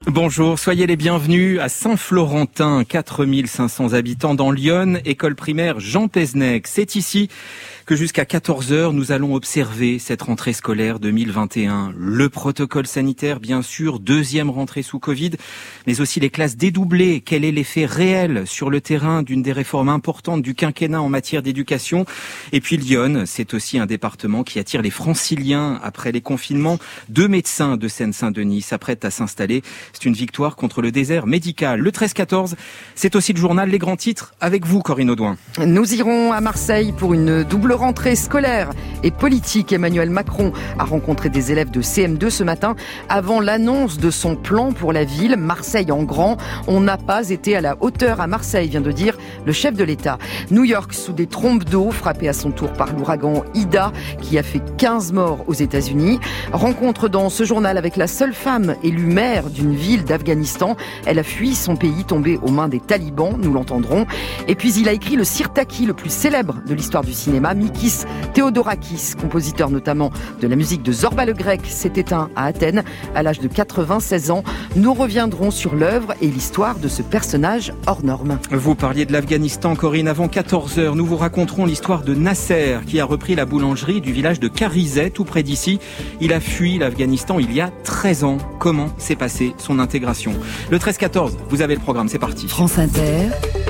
Bonjour, soyez les bienvenus à Saint-Florentin, 4500 habitants dans l'Yonne, école primaire Jean Pézenec. C'est ici que jusqu'à 14h, nous allons observer cette rentrée scolaire 2021. Le protocole sanitaire, bien sûr, deuxième rentrée sous Covid, mais aussi les classes dédoublées. Quel est l'effet réel sur le terrain d'une des réformes importantes du quinquennat en matière d'éducation? Et puis l'Yonne, c'est aussi un département qui attire les franciliens après les confinements. 2 médecins de Seine-Saint-Denis s'apprêtent à s'installer. C'est une victoire contre le désert médical. Le 13-14, c'est aussi le journal Les Grands Titres avec vous, Corinne Audouin. Nous irons à Marseille pour une double rentrée scolaire et politique. Emmanuel Macron a rencontré des élèves de CM2 ce matin avant l'annonce de son plan pour la ville. Marseille en grand. On n'a pas été à la hauteur à Marseille, vient de dire le chef de l'État. New York sous des trombes d'eau, frappé à son tour par l'ouragan Ida, qui a fait 15 morts aux États-Unis. Rencontre dans ce journal avec la seule femme élue maire d'une ville d'Afghanistan. Elle a fui son pays tombé aux mains des talibans, nous l'entendrons. Et puis il a écrit le Sirtaki, le plus célèbre de l'histoire du cinéma. Mikis Theodorakis, compositeur notamment de la musique de Zorba le Grec, s'est éteint à Athènes à l'âge de 96 ans. Nous reviendrons sur l'œuvre et l'histoire de ce personnage hors norme. Vous parliez de l'Afghanistan, Corinne. Avant 14h, nous vous raconterons l'histoire de Nasser, qui a repris la boulangerie du village de Karizet, tout près d'ici. Il a fui l'Afghanistan il y a 13 ans. Comment s'est passée son intégration? Le 13-14, vous avez le programme, c'est parti. France Inter,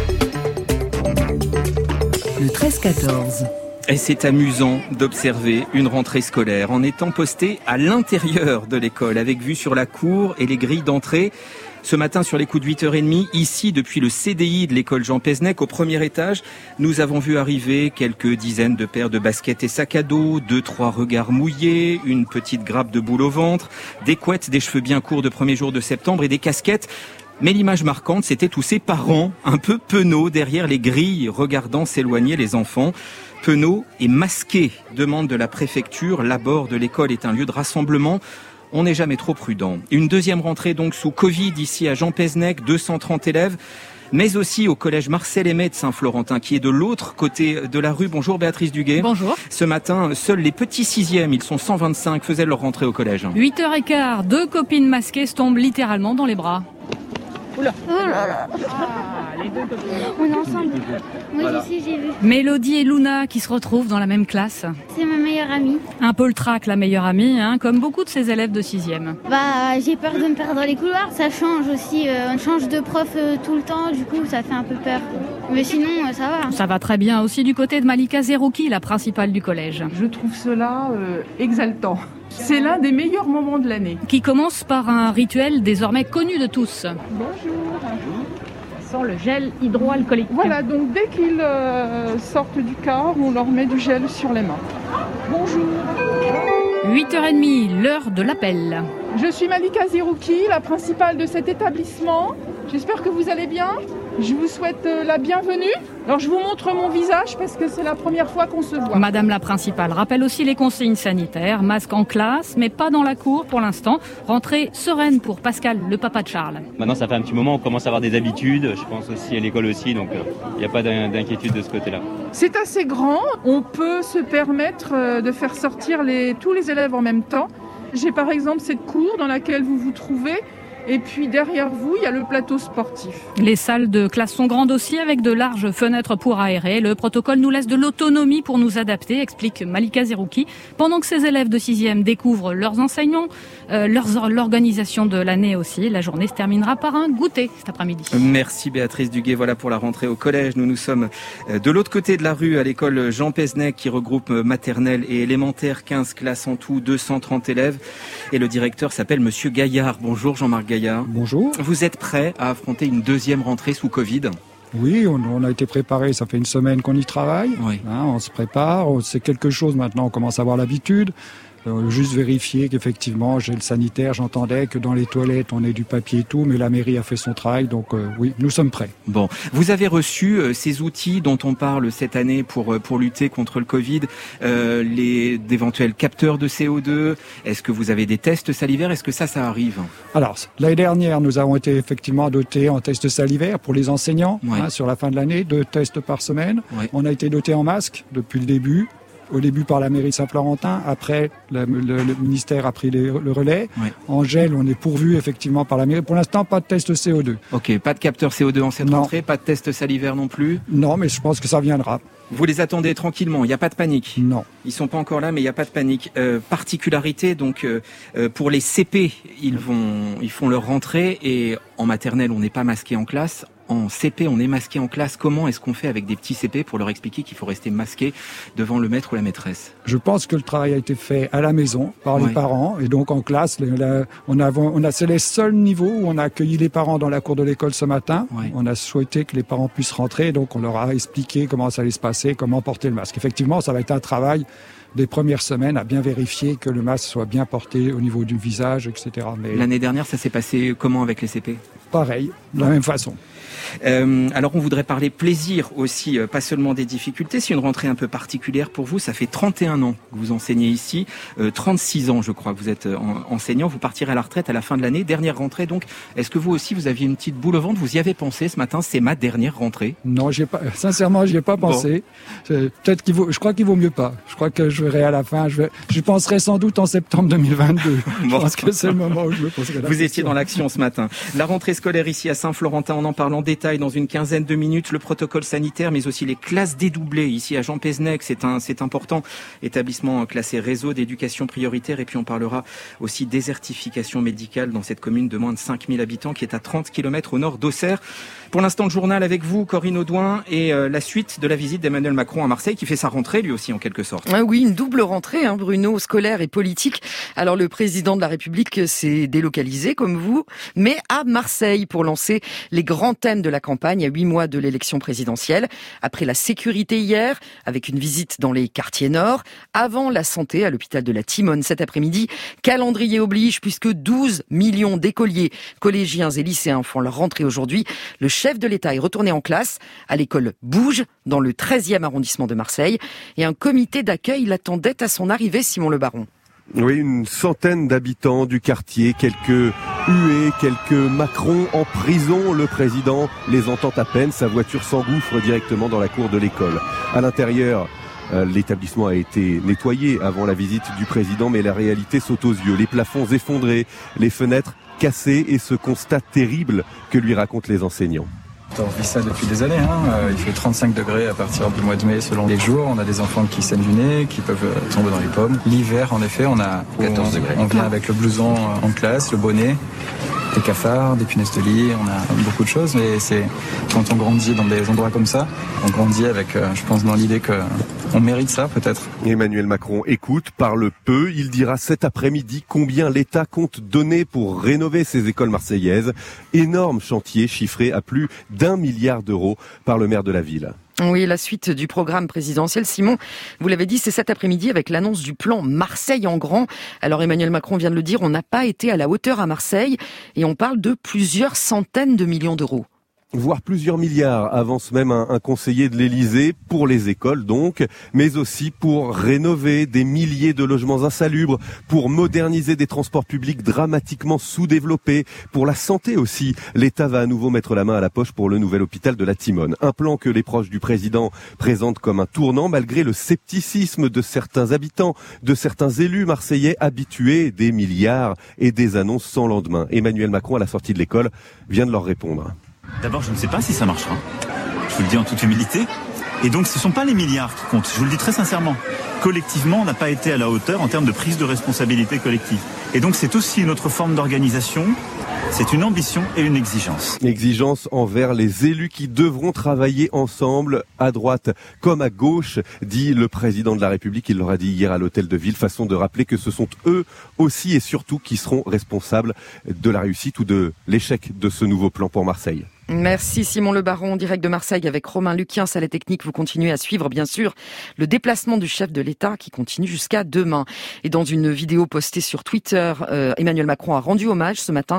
le 13-14. Et c'est amusant d'observer une rentrée scolaire en étant posté à l'intérieur de l'école, avec vue sur la cour et les grilles d'entrée. Ce matin, sur les coups de 8h30, ici, depuis le CDI de l'école Jean Pézenec, au premier étage, nous avons vu arriver quelques dizaines de paires de baskets et sacs à dos, 2-3 regards mouillés, une petite grappe de boule au ventre, des couettes, des cheveux bien courts de premier jour de septembre et des casquettes. Mais l'image marquante, c'était tous ces parents, un peu penauds, derrière les grilles, regardant s'éloigner les enfants. Penauds et masqués, demande de la préfecture. L'abord de l'école est un lieu de rassemblement. On n'est jamais trop prudent. Une deuxième rentrée donc sous Covid ici à Jean Pézenec, 230 élèves, mais aussi au collège Marcel Aimé de Saint-Florentin qui est de l'autre côté de la rue. Bonjour Béatrice Duguet. Bonjour. Ce matin, seuls les petits sixièmes, ils sont 125, faisaient leur rentrée au collège. 8h15, 2 copines masquées se tombent littéralement dans les bras. Oula. Oh là là. Les deux copines. On est ensemble. Moi Voilà. aussi j'ai vu. Mélodie et Luna qui se retrouvent dans la même classe. C'est ma meilleure amie. Un peu le trac, la meilleure amie, comme beaucoup de ses élèves de 6e. J'ai peur de me perdre dans les couloirs. Ça change aussi. On change de prof tout le temps. Du coup, ça fait un peu peur. Mais sinon, ça va. Ça va très bien aussi du côté de Malika Zerouki, la principale du collège. Je trouve cela exaltant. C'est l'un des meilleurs moments de l'année. Qui commence par un rituel désormais connu de tous. Bonjour. Sans le gel hydroalcoolique. Voilà, donc dès qu'ils sortent du car, on leur met du gel sur les mains. Bonjour. 8h30, l'heure de l'appel. Je suis Malika Zerouki, la principale de cet établissement. J'espère que vous allez bien. Je vous souhaite la bienvenue. Alors je vous montre mon visage parce que c'est la première fois qu'on se voit. Madame la principale rappelle aussi les consignes sanitaires. Masque en classe, mais pas dans la cour pour l'instant. Rentrée sereine pour Pascal, le papa de Charles. Maintenant ça fait un petit moment, on commence à avoir des habitudes. Je pense aussi à l'école aussi, donc il n'y a pas d'inquiétude de ce côté-là. C'est assez grand. On peut se permettre de faire sortir tous les élèves en même temps. J'ai par exemple cette cour dans laquelle vous vous trouvez. Et puis derrière vous, il y a le plateau sportif. Les salles de classe sont grandes aussi avec de larges fenêtres pour aérer. Le protocole nous laisse de l'autonomie pour nous adapter, explique Malika Zerouki. Pendant que ses élèves de 6e découvrent leurs enseignants, l'organisation de l'année aussi. La journée se terminera par un goûter cet après-midi. Merci Béatrice Duguet. Voilà pour la rentrée au collège. Nous sommes de l'autre côté de la rue à l'école Jean Pézenec qui regroupe maternelle et élémentaire, 15 classes en tout, 230 élèves. Et le directeur s'appelle Monsieur Gaillard. Bonjour Jean-Marc Gaillard. Bonjour. Vous êtes prêt à affronter une deuxième rentrée sous Covid? Oui, on a été préparé, ça fait une semaine qu'on y travaille. Oui. On se prépare, c'est quelque chose maintenant, on commence à avoir l'habitude. Juste vérifier qu'effectivement, gel sanitaire, j'entendais que dans les toilettes, on ait du papier et tout, mais la mairie a fait son travail, donc oui, nous sommes prêts. Bon, vous avez reçu ces outils dont on parle cette année pour lutter contre le Covid, d'éventuels capteurs de CO2. Est-ce que vous avez des tests salivaires? Est-ce que ça arrive? Alors, l'année dernière, nous avons été effectivement dotés en tests salivaires pour les enseignants, Ouais. sur la fin de l'année, 2 tests par semaine. Ouais. On a été dotés en masques depuis le début. au début par la mairie de Saint-Florentin, après le ministère a pris le relais. Oui. En gel, on est pourvu effectivement par la mairie. Pour l'instant, pas de test CO2. Ok, pas de capteur CO2 en cette rentrée, pas de test salivaire non plus. Non, mais je pense que ça viendra. Vous les attendez tranquillement, il n'y a pas de panique. Non. Ils sont pas encore là, mais il n'y a pas de panique. Particularité, donc, pour les CP, ils font leur rentrée et en maternelle, on n'est pas masqué en classe. En CP, on est masqué en classe. Comment est-ce qu'on fait avec des petits CP pour leur expliquer qu'il faut rester masqué devant le maître ou la maîtresse ? Je pense que le travail a été fait à la maison par les parents et donc en classe, c'est les seuls niveaux où on a accueilli les parents dans la cour de l'école ce matin. Oui. On a souhaité que les parents puissent rentrer, donc on leur a expliqué comment ça allait se passer, comment porter le masque. Effectivement, ça va être un travail des premières semaines à bien vérifier que le masque soit bien porté au niveau du visage, etc. Mais l'année dernière, ça s'est passé comment avec les CP ? Pareil, de la même façon. Alors on voudrait parler plaisir aussi, pas seulement des difficultés. C'est une rentrée un peu particulière pour vous. Ça fait 31 ans que vous enseignez ici, 36 ans je crois que vous êtes enseignant. Vous partirez à la retraite à la fin de l'année, dernière rentrée donc. Est-ce que vous aussi vous aviez une petite boule au ventre ? Vous y avez pensé ce matin ? C'est ma dernière rentrée. Non, sincèrement, j'y ai pas pensé. Bon. Je crois qu'il vaut mieux pas. Je crois que je verrai à la fin. Je penserai sans doute en septembre 2022. Je pense que c'est le moment où je me poserai la question. Vous étiez dans l'action ce matin. La rentrée scolaire ici à Saint-Florentin, on en parle en détail dans une quinzaine de minutes. Le protocole sanitaire, mais aussi les classes dédoublées ici à Jean Pézenec, c'est important. Établissement classé réseau d'éducation prioritaire. Et puis on parlera aussi désertification médicale dans cette commune de moins de 5000 habitants qui est à 30 km au nord d'Auxerre. Pour l'instant, le journal avec vous, Corinne Audouin, et la suite de la visite d'Emmanuel Macron à Marseille qui fait sa rentrée lui aussi en quelque sorte. Ah oui, une double rentrée, Bruno, scolaire et politique. Alors le président de la République s'est délocalisé comme vous, mais à Marseille pour lancer les grands thèmes de la campagne à 8 mois de l'élection présidentielle. Après la sécurité hier, avec une visite dans les quartiers nord, avant la santé à l'hôpital de la Timone cet après-midi, calendrier oblige puisque 12 millions d'écoliers, collégiens et lycéens font leur rentrée aujourd'hui. Le chef de l'État est retourné en classe à l'école Bouge, dans le 13e arrondissement de Marseille. Et un comité d'accueil l'attendait à son arrivée, Simon Le Baron. Oui, une centaine d'habitants du quartier, quelques huées, quelques Macron en prison. Le président les entend à peine. Sa voiture s'engouffre directement dans la cour de l'école. À l'intérieur, l'établissement a été nettoyé avant la visite du président, mais la réalité saute aux yeux. Les plafonds effondrés, les fenêtres cassées et ce constat terrible que lui racontent les enseignants. On vit ça depuis des années. Il fait 35 degrés à partir du mois de mai selon les jours. On a des enfants qui saignent du nez, qui peuvent tomber dans les pommes. L'hiver, en effet, on a 14 degrés. On vient avec le blouson en classe, le bonnet, des cafards, des punaises de lit. On a beaucoup de choses, mais c'est quand on grandit dans des endroits comme ça, on grandit avec, je pense, dans l'idée que on mérite ça, peut-être. Emmanuel Macron écoute, parle peu. Il dira cet après-midi combien l'État compte donner pour rénover ces écoles marseillaises. Énorme chantier chiffré à plus d'1 milliard d'euros par le maire de la ville. Oui, la suite du programme présidentiel, Simon, vous l'avez dit, c'est cet après-midi avec l'annonce du plan Marseille en grand. Alors Emmanuel Macron vient de le dire, on n'a pas été à la hauteur à Marseille et on parle de plusieurs centaines de millions d'euros. Voire plusieurs milliards, avance même un conseiller de l'Élysée, pour les écoles donc, mais aussi pour rénover des milliers de logements insalubres, pour moderniser des transports publics dramatiquement sous-développés, pour la santé aussi. L'État va à nouveau mettre la main à la poche pour le nouvel hôpital de la Timone. Un plan que les proches du président présentent comme un tournant, malgré le scepticisme de certains habitants, de certains élus marseillais habitués des milliards et des annonces sans lendemain. Emmanuel Macron, à la sortie de l'école, vient de leur répondre. D'abord, je ne sais pas si ça marchera. Je vous le dis en toute humilité. Et donc, ce ne sont pas les milliards qui comptent. Je vous le dis très sincèrement. Collectivement, on n'a pas été à la hauteur en termes de prise de responsabilité collective. Et donc, c'est aussi une autre forme d'organisation. C'est une ambition et une exigence. Exigence envers les élus qui devront travailler ensemble, à droite comme à gauche, dit le président de la République. Il leur a dit hier à l'hôtel de ville, façon de rappeler que ce sont eux aussi et surtout qui seront responsables de la réussite ou de l'échec de ce nouveau plan pour Marseille. Merci Simon Le Baron, direct de Marseille avec Romain Luquiens à la technique. Vous continuez à suivre bien sûr le déplacement du chef de l'État qui continue jusqu'à demain. Et dans une vidéo postée sur Twitter, Emmanuel Macron a rendu hommage ce matin à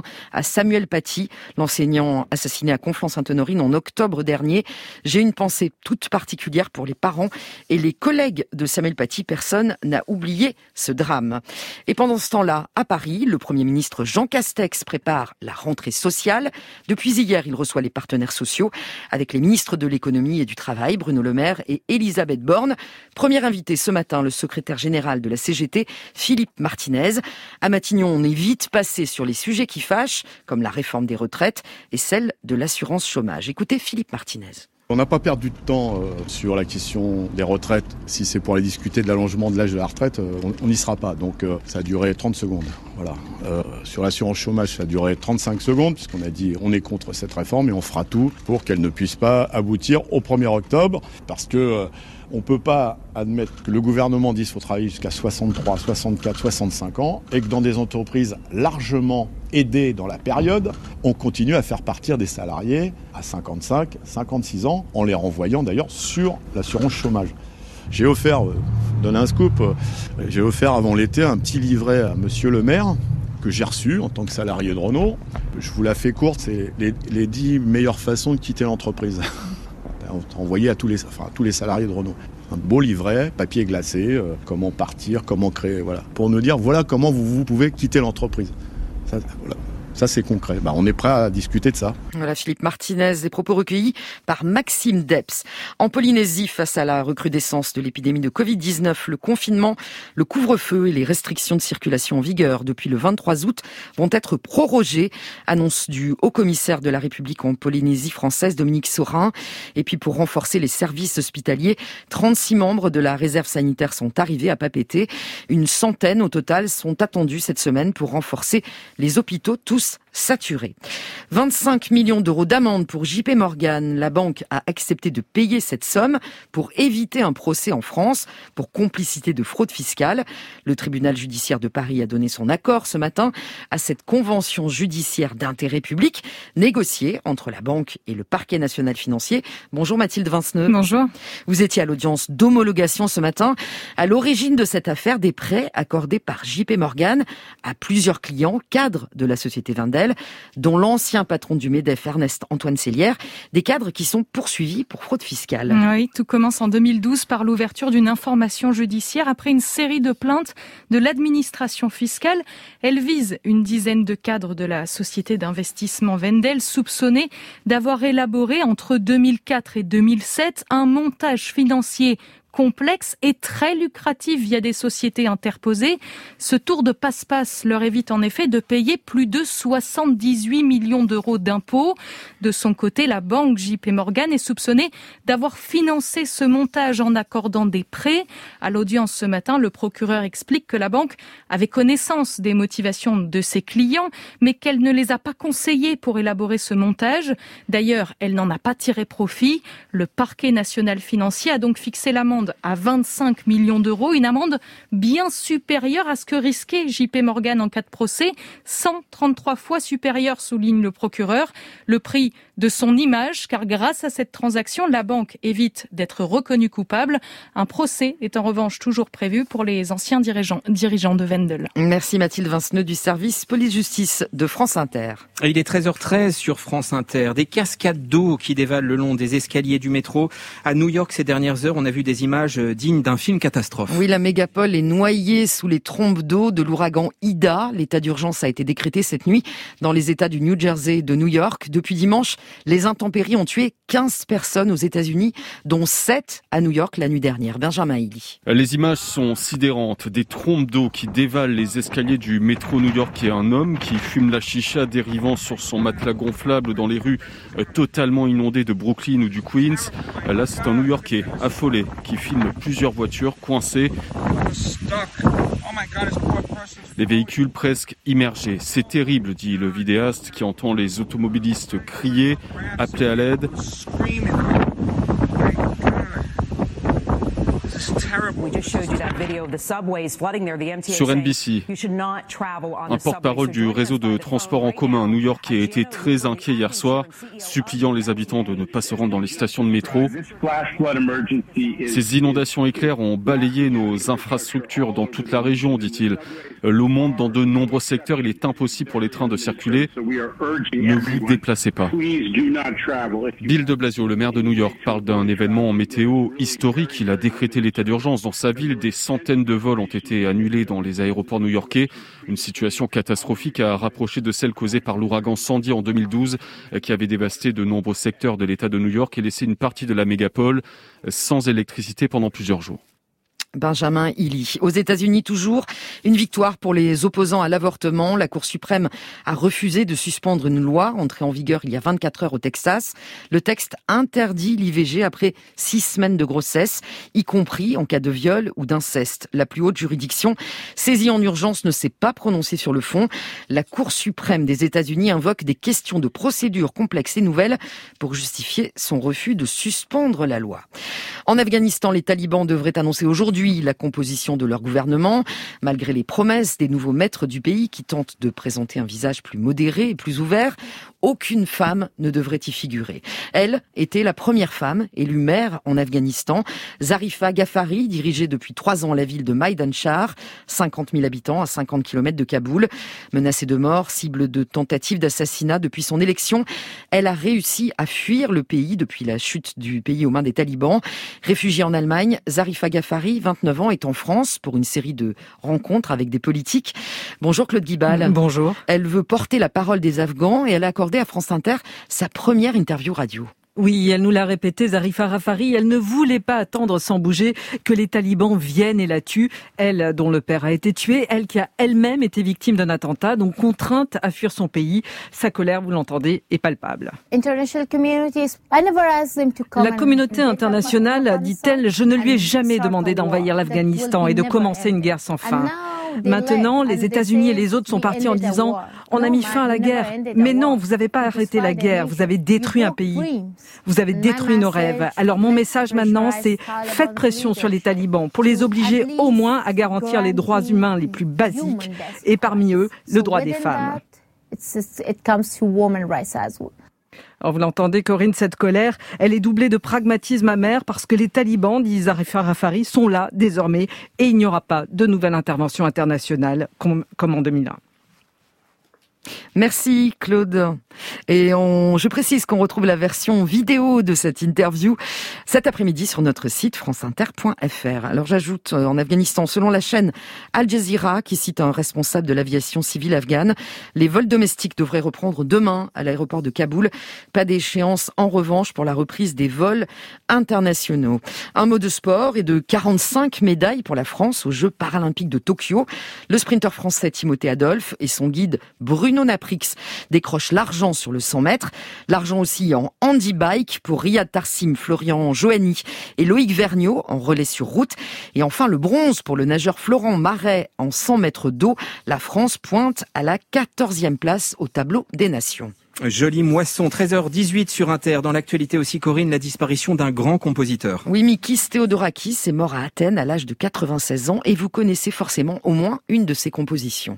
à Samuel Paty, l'enseignant assassiné à Conflans-Sainte-Honorine en octobre dernier. J'ai une pensée toute particulière pour les parents et les collègues de Samuel Paty. Personne n'a oublié ce drame. Et pendant ce temps-là, à Paris, le Premier ministre Jean Castex prépare la rentrée sociale. Depuis hier, il reçoit les partenaires sociaux avec les ministres de l'économie et du travail, Bruno Le Maire et Elisabeth Borne. Premier invité ce matin, le secrétaire général de la CGT, Philippe Martinez. À Matignon, on est vite passé sur les sujets qui fâchent, comme la réforme des retraites et celle de l'assurance chômage. Écoutez Philippe Martinez. On n'a pas perdu de temps sur la question des retraites. Si c'est pour aller discuter de l'allongement de l'âge de la retraite, on n'y sera pas. Donc ça a duré 30 secondes. Voilà. Sur l'assurance chômage, ça a duré 35 secondes, puisqu'on a dit on est contre cette réforme et on fera tout pour qu'elle ne puisse pas aboutir au 1er octobre. Parce que on ne peut pas admettre que le gouvernement dise qu'il faut travailler jusqu'à 63, 64, 65 ans et que dans des entreprises largement aidées dans la période, on continue à faire partir des salariés à 55, 56 ans en les renvoyant d'ailleurs sur l'assurance chômage. J'ai offert, donner un scoop, j'ai offert avant l'été un petit livret à monsieur le maire que j'ai reçu en tant que salarié de Renault. Je vous la fais courte, c'est les 10 meilleures façons de quitter l'entreprise. Envoyé à tous les salariés de Renault. Un beau livret, papier glacé, comment partir, comment créer, voilà. Pour nous dire, voilà comment vous pouvez quitter l'entreprise. Ça, voilà. Ça, c'est concret. On est prêt à discuter de ça. Voilà, Philippe Martinez, des propos recueillis par Maxime Depps. En Polynésie, face à la recrudescence de l'épidémie de Covid-19, le confinement, le couvre-feu et les restrictions de circulation en vigueur depuis le 23 août vont être prorogés. Annonce du haut-commissaire de la République en Polynésie française, Dominique Saurin. Et puis, pour renforcer les services hospitaliers, 36 membres de la réserve sanitaire sont arrivés à Papeete. Une centaine au total sont attendus cette semaine pour renforcer les hôpitaux, tous saturés. 25 millions d'euros d'amende pour JP Morgan. La banque a accepté de payer cette somme pour éviter un procès en France pour complicité de fraude fiscale. Le tribunal judiciaire de Paris a donné son accord ce matin à cette convention judiciaire d'intérêt public négociée entre la banque et le parquet national financier. Bonjour Mathilde Vinceneux. Bonjour. Vous étiez à l'audience d'homologation ce matin. À l'origine de cette affaire, des prêts accordés par JP Morgan à plusieurs clients, cadres de la société Wendel, dont l'ancien patron du MEDEF, Ernest Antoine Sellière, des cadres qui sont poursuivis pour fraude fiscale. Oui, tout commence en 2012 par l'ouverture d'une information judiciaire après une série de plaintes de l'administration fiscale. Elle vise une dizaine de cadres de la société d'investissement Wendel soupçonnés d'avoir élaboré entre 2004 et 2007 un montage financier complexe et très lucratif via des sociétés interposées. Ce tour de passe-passe leur évite en effet de payer plus de 78 millions d'euros d'impôts. De son côté, la banque JP Morgan est soupçonnée d'avoir financé ce montage en accordant des prêts. À l'audience ce matin, le procureur explique que la banque avait connaissance des motivations de ses clients, mais qu'elle ne les a pas conseillés pour élaborer ce montage. D'ailleurs, elle n'en a pas tiré profit. Le parquet national financier a donc fixé l'amende à 25 millions d'euros, une amende bien supérieure à ce que risquait JP Morgan en cas de procès, 133 fois supérieure, souligne le procureur, le prix de son image, car grâce à cette transaction, la banque évite d'être reconnue coupable. Un procès est en revanche toujours prévu pour les anciens dirigeants de Wendel. Merci Mathilde Vinceneux du service police-justice de France Inter. Il est 13h13 sur France Inter. Des cascades d'eau qui dévalent le long des escaliers du métro. À New York, ces dernières heures, on a vu des images dignes d'un film catastrophe. Oui, la mégapole est noyée sous les trombes d'eau de l'ouragan Ida. L'état d'urgence a été décrété cette nuit dans les États du New Jersey et de New York. Depuis dimanche, les intempéries ont tué 15 personnes aux États-Unis, dont 7 à New York la nuit dernière. Benjamin Hilly. Les images sont sidérantes. Des trombes d'eau qui dévalent les escaliers du métro New York et un homme qui fume la chicha dérivant sur son matelas gonflable dans les rues totalement inondées de Brooklyn ou du Queens. Là, c'est un New-Yorkais affolé qui filme plusieurs voitures coincées. Les véhicules presque immergés. C'est terrible, dit le vidéaste qui entend les automobilistes crier, appeler à l'aide. Sur NBC, un porte-parole du réseau de transport en commun à New York qui a été très inquiet hier soir, suppliant les habitants de ne pas se rendre dans les stations de métro. Ces inondations éclairs ont balayé nos infrastructures dans toute la région, dit-il. L'eau monte dans de nombreux secteurs, il est impossible pour les trains de circuler. Ne vous déplacez pas. Bill de Blasio, le maire de New York, parle d'un événement météo historique. Il a décrété l'état d'urgence dans sa ville. Des centaines de vols ont été annulés dans les aéroports new-yorkais. Une situation catastrophique à rapprocher de celle causée par l'ouragan Sandy en 2012, qui avait dévasté de nombreux secteurs de l'état de New York et laissé une partie de la mégapole sans électricité pendant plusieurs jours. Benjamin Illy. Aux États-Unis, toujours, une victoire pour les opposants à l'avortement. La Cour suprême a refusé de suspendre une loi entrée en vigueur il y a 24 heures au Texas. Le texte interdit l'IVG après 6 semaines de grossesse, y compris en cas de viol ou d'inceste. La plus haute juridiction, saisie en urgence, ne s'est pas prononcée sur le fond. La Cour suprême des États-Unis invoque des questions de procédure complexes et nouvelles pour justifier son refus de suspendre la loi. En Afghanistan, les talibans devraient annoncer aujourd'hui la composition de leur gouvernement, malgré les promesses des nouveaux maîtres du pays qui tentent de présenter un visage plus modéré et plus ouvert. Aucune femme ne devrait y figurer. Elle était la première femme élue maire en Afghanistan. Zarifa Ghaffari dirigeait depuis 3 ans la ville de Maidanchar, 50 000 habitants à 50 km de Kaboul. Menacée de mort, cible de tentatives d'assassinat depuis son élection, elle a réussi à fuir le pays depuis la chute du pays aux mains des talibans. Réfugiée en Allemagne, Zarifa Ghaffari, 29 ans, est en France pour une série de rencontres avec des politiques. Bonjour Claude Guibal. Bonjour. Elle veut porter la parole des Afghans et elle a accordé à France Inter sa première interview radio. Oui, elle nous l'a répété, Zarifa Ghaffari, elle ne voulait pas attendre sans bouger que les talibans viennent et la tuent. Elle, dont le père a été tué, elle qui a elle-même été victime d'un attentat, donc contrainte à fuir son pays. Sa colère, vous l'entendez, est palpable. La communauté internationale, dit-elle, je ne lui ai jamais demandé d'envahir l'Afghanistan et de commencer une guerre sans fin. Maintenant, les États-Unis et les autres sont partis en disant « on a mis fin à la guerre ». Mais non, vous n'avez pas arrêté la guerre, vous avez détruit un pays. Vous avez détruit nos rêves. Alors mon message maintenant, c'est faites pression sur les talibans pour les obliger au moins à garantir les droits humains les plus basiques et parmi eux, le droit des femmes. Alors vous l'entendez, Corinne, cette colère, elle est doublée de pragmatisme amer parce que les talibans, dit Zarifa Ghaffari, sont là désormais et il n'y aura pas de nouvelle intervention internationale comme en 2001. Merci Claude. Et je précise qu'on retrouve la version vidéo de cette interview cet après-midi sur notre site franceinter.fr. Alors j'ajoute, en Afghanistan, selon la chaîne Al Jazeera, qui cite un responsable de l'aviation civile afghane, les vols domestiques devraient reprendre demain à l'aéroport de Kaboul. Pas d'échéance en revanche pour la reprise des vols internationaux. Un mot de sport et de 45 médailles pour la France aux Jeux paralympiques de Tokyo. Le sprinteur français Timothée Adolphe et son guide Bruno Naprix décrochent l'argent sur le 100 mètres. L'argent aussi en handi-bike pour Riyad Tarsim, Florian Joanny et Loïc Vergniaud en relais sur route. Et enfin le bronze pour le nageur Florent Marais en 100 mètres d'eau. La France pointe à la 14e place au tableau des nations. Jolie moisson, 13h18 sur Inter. Dans l'actualité aussi, Corinne, la disparition d'un grand compositeur. Oui, Mikis Theodorakis est mort à Athènes à l'âge de 96 ans et vous connaissez forcément au moins une de ses compositions.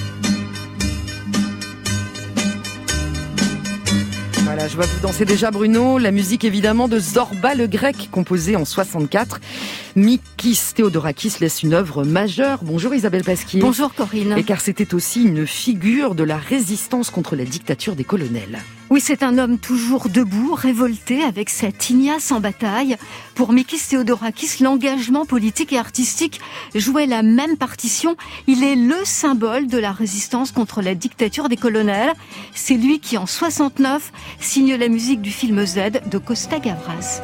Voilà, je vois que vous dansez déjà, Bruno. La musique, évidemment, de Zorba le Grec, composée en 64. Mikis Theodorakis laisse une œuvre majeure. Bonjour Isabelle Pasquier. Bonjour Corinne. Et car c'était aussi une figure de la résistance contre la dictature des colonels. Oui, c'est un homme toujours debout, révolté, avec cette ignace en bataille. Pour Mikis Theodorakis, l'engagement politique et artistique jouait la même partition. Il est le symbole de la résistance contre la dictature des colonels. C'est lui qui, en 69, signe la musique du film Z de Costa Gavras.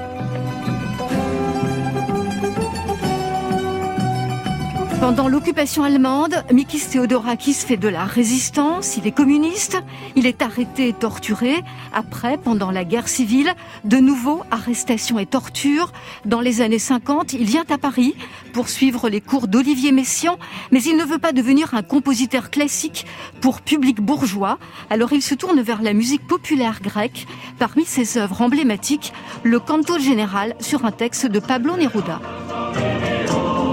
Pendant l'occupation allemande, Mikis Theodorakis fait de la résistance, il est communiste, il est arrêté et torturé. Après, pendant la guerre civile, de nouveau arrestation et torture. Dans les années 50, il vient à Paris pour suivre les cours d'Olivier Messiaen, mais il ne veut pas devenir un compositeur classique pour public bourgeois. Alors il se tourne vers la musique populaire grecque. Parmi ses œuvres emblématiques, le Canto général sur un texte de Pablo Neruda.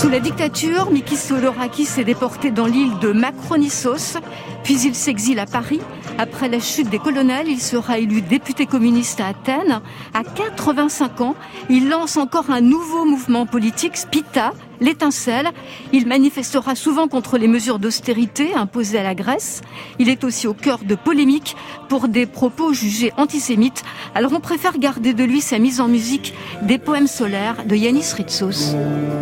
Sous la dictature, Mikis Theodorakis est déporté dans l'île de Makronissos, puis il s'exile à Paris. Après la chute des colonels, il sera élu député communiste à Athènes. À 85 ans, il lance encore un nouveau mouvement politique, Spita, l'étincelle. Il manifestera souvent contre les mesures d'austérité imposées à la Grèce. Il est aussi au cœur de polémiques pour des propos jugés antisémites. Alors on préfère garder de lui sa mise en musique des poèmes solaires de Yanis Ritsos.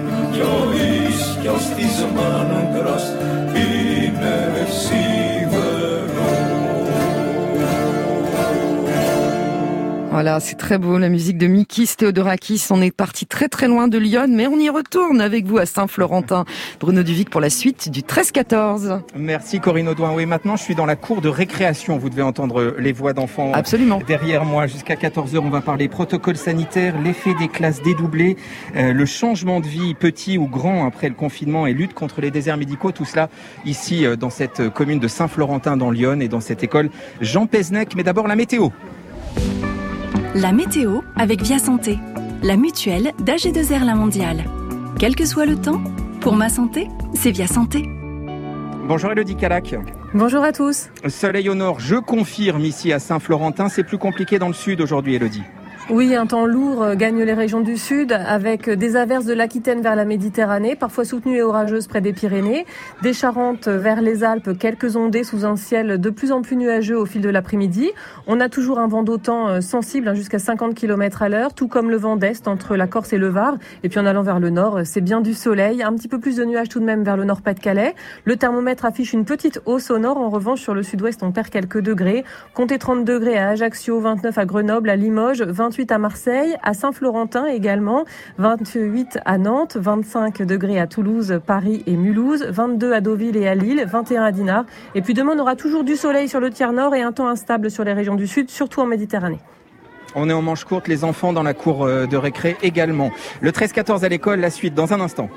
Voilà, c'est très beau, la musique de Mikis Theodorakis. On est parti très très loin de Lyon, mais on y retourne avec vous à Saint-Florentin. Bruno Duvic pour la suite du 13-14. Merci Corinne Audouin. Oui, maintenant je suis dans la cour de récréation. Vous devez entendre les voix d'enfants. Absolument. Derrière moi. Jusqu'à 14h, on va parler protocole sanitaire, l'effet des classes dédoublées, le changement de vie petit ou grand après le confinement et lutte contre les déserts médicaux. Tout cela ici dans cette commune de Saint-Florentin dans Lyon et dans cette école Jean Peznec. Mais d'abord la météo. La météo avec Via Santé, la mutuelle d'AG2R La Mondiale. Quel que soit le temps, pour ma santé, c'est Via Santé. Bonjour Élodie Calac. Bonjour à tous. Soleil au nord, je confirme ici à Saint-Florentin, c'est plus compliqué dans le sud aujourd'hui Élodie. Oui, un temps lourd gagne les régions du sud avec des averses de l'Aquitaine vers la Méditerranée, parfois soutenues et orageuses près des Pyrénées, des Charentes vers les Alpes, quelques ondées sous un ciel de plus en plus nuageux au fil de l'après-midi. On a toujours un vent d'automne sensible jusqu'à 50 km à l'heure, tout comme le vent d'est entre la Corse et le Var. Et puis en allant vers le nord, c'est bien du soleil, un petit peu plus de nuages tout de même vers le nord Pas-de-Calais. Le thermomètre affiche une petite hausse au nord. En revanche, sur le sud-ouest, on perd quelques degrés. Comptez 30 degrés à Ajaccio, 29 à Grenoble, à Limoges, 28 à Marseille, à Saint-Florentin également, 28 à Nantes, 25 degrés à Toulouse, Paris et Mulhouse, 22 à Deauville et à Lille, 21 à Dinard. Et puis demain, on aura toujours du soleil sur le tiers nord et un temps instable sur les régions du sud, surtout en Méditerranée. On est en manche courte, les enfants dans la cour de récré également. Le 13-14 à l'école, la suite dans un instant.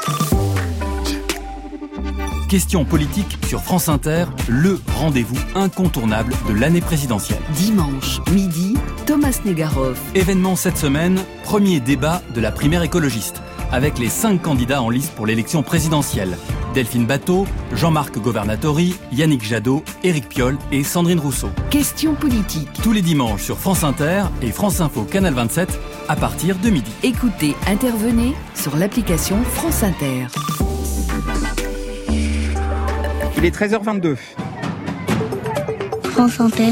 Questions politiques sur France Inter, le rendez-vous incontournable de l'année présidentielle. Dimanche, midi, Thomas Negaroff. Événement cette semaine, premier débat de la primaire écologiste, avec les 5 candidats en liste pour l'élection présidentielle. Delphine Batho, Jean-Marc Governatori, Yannick Jadot, Éric Piolle et Sandrine Rousseau. Questions politiques. Tous les dimanches sur France Inter et France Info Canal 27 à partir de midi. Écoutez, intervenez sur l'application France Inter. Il est 13h22. France Inter,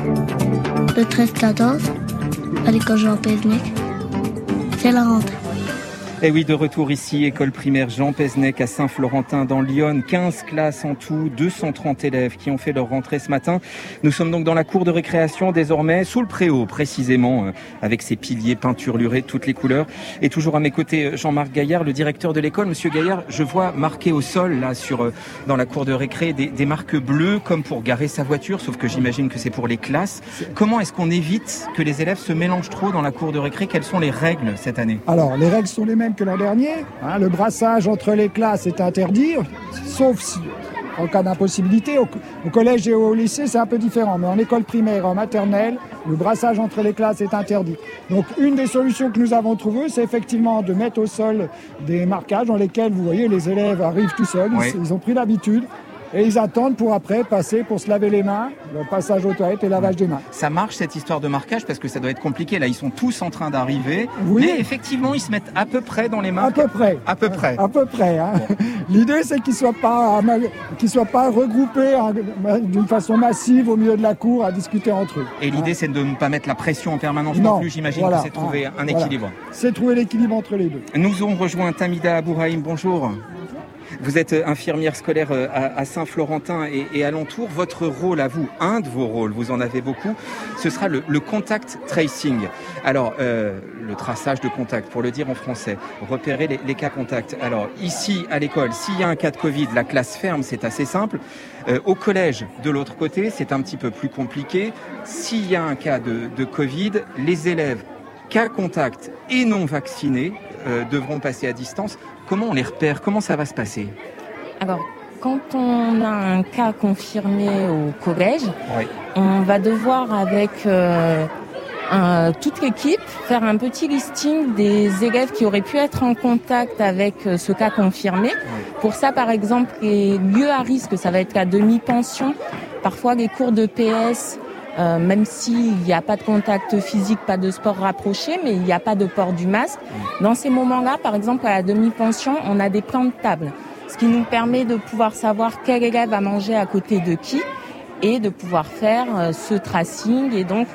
le 13-14, à l'école Jean Peznec. C'est la rentrée. Et oui, de retour ici, école primaire Jean Peznec à Saint-Florentin dans l'Yonne. 15 classes en tout, 230 élèves qui ont fait leur rentrée ce matin. Nous sommes donc dans la cour de récréation désormais, sous le préau précisément, avec ses piliers peinturlurés de toutes les couleurs. Et toujours à mes côtés, Jean-Marc Gaillard, le directeur de l'école. Monsieur Gaillard, je vois marqué au sol, là, dans la cour de récré, des marques bleues comme pour garer sa voiture, sauf que j'imagine que c'est pour les classes. Comment est-ce qu'on évite que les élèves se mélangent trop dans la cour de récré? Quelles sont les règles cette année? Alors, les règles sont les mêmes que l'an dernier. Le brassage entre les classes est interdit, sauf si, en cas d'impossibilité. Au collège et au lycée, c'est un peu différent, mais en école primaire et en maternelle, le brassage entre les classes est interdit. Donc, une des solutions que nous avons trouvées, c'est effectivement de mettre au sol des marquages dans lesquels, vous voyez, les élèves arrivent tout seuls, oui. Ils ont pris l'habitude. Et ils attendent pour après passer pour se laver les mains, le passage aux toilettes et lavage des mains. Ça marche cette histoire de marquage parce que ça doit être compliqué. Là, ils sont tous en train d'arriver. Oui. Mais effectivement, ils se mettent à peu près dans les mains. À peu près. À peu près. À peu près. Hein. L'idée, c'est qu'ils soient pas regroupés d'une façon massive au milieu de la cour à discuter entre eux. Et l'idée, c'est de ne pas mettre la pression en permanence non plus. J'imagine voilà, que c'est trouver un équilibre. C'est trouver l'équilibre entre les deux. Nous avons rejoint Tamida Abouraïm. Bonjour. Vous êtes infirmière scolaire à Saint-Florentin et alentour. Votre rôle à vous, un de vos rôles, vous en avez beaucoup, ce sera le contact tracing. Alors, le traçage de contact, pour le dire en français, repérer les cas contacts. Alors, ici, à l'école, s'il y a un cas de Covid, la classe ferme, c'est assez simple. Au collège, de l'autre côté, c'est un petit peu plus compliqué. S'il y a un cas de Covid, les élèves cas contact et non vaccinés devront passer à distance. Comment on les repère? Comment ça va se passer? Alors, quand on a un cas confirmé au collège, oui. On va devoir avec toute l'équipe faire un petit listing des élèves qui auraient pu être en contact avec ce cas confirmé. Pour ça, par exemple, les lieux à risque, ça va être la demi-pension, parfois les cours de PS, même s'il n'y a pas de contact physique, pas de sport rapproché, mais il n'y a pas de port du masque. Dans ces moments-là, par exemple, à la demi-pension, on a des plans de table, ce qui nous permet de pouvoir savoir quel élève va manger à côté de qui et de pouvoir faire ce tracing et donc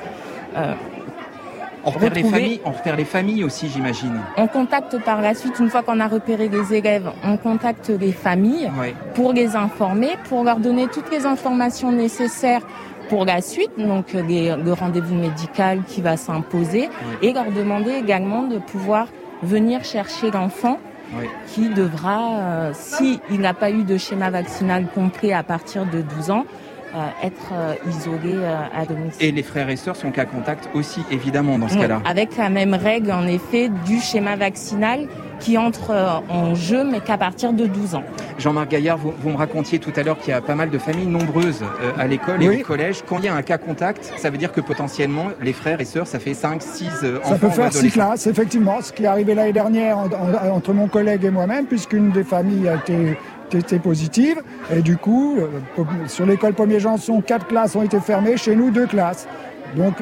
on repère les familles aussi, j'imagine. On contacte par la suite, une fois qu'on a repéré les élèves, on contacte les familles pour les informer, pour leur donner toutes les informations nécessaires pour la suite, donc le rendez-vous médical qui va s'imposer, et leur demander également de pouvoir venir chercher l'enfant qui devra, s'il n'a pas eu de schéma vaccinal complet à partir de 12 ans, être isolé à domicile. Et les frères et sœurs sont cas contact aussi, évidemment, dans ce cas-là. Avec la même règle, en effet, du schéma vaccinal qui entre en jeu, mais qu'à partir de 12 ans. Jean-Marc Gaillard, vous me racontiez tout à l'heure qu'il y a pas mal de familles nombreuses à l'école et au collège. Quand il y a un cas contact, ça veut dire que potentiellement, les frères et sœurs, ça fait 5, 6 enfants. Ça peut faire 6 classes, effectivement. Ce qui est arrivé l'année dernière entre mon collègue et moi-même, puisqu'une des familles a été positive. Et du coup, sur l'école Pommier Janson, 4 classes ont été fermées. Chez nous, 2 classes. Donc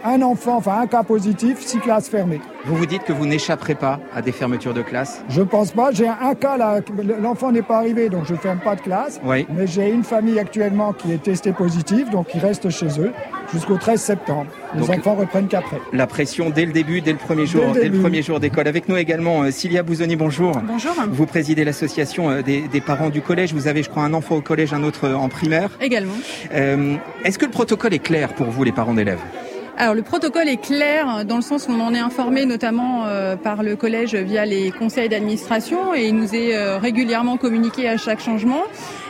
un cas positif, 6 classes fermées. Vous vous dites que vous n'échapperez pas à des fermetures de classe ? Je pense pas. J'ai un cas là, l'enfant n'est pas arrivé, donc je ne ferme pas de classe. Oui. Mais j'ai une famille actuellement qui est testée positive, donc ils restent chez eux jusqu'au 13 septembre. Les enfants reprennent qu'après. La pression dès le début, dès le premier jour d'école. Avec nous également Cilia Bouzoni, bonjour. Bonjour. Vous présidez l'association des parents du collège. Vous avez, je crois, un enfant au collège, un autre en primaire. Également. Est-ce que le protocole est clair pour vous, les parents d'élèves ? Alors le protocole est clair dans le sens où on en est informé notamment par le collège via les conseils d'administration et il nous est régulièrement communiqué à chaque changement.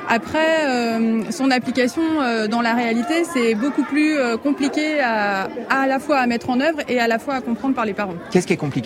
Après, son application dans la réalité, c'est beaucoup plus compliqué à la fois à mettre en œuvre et à la fois à comprendre par les parents. Qu'est-ce qui est compliqué ?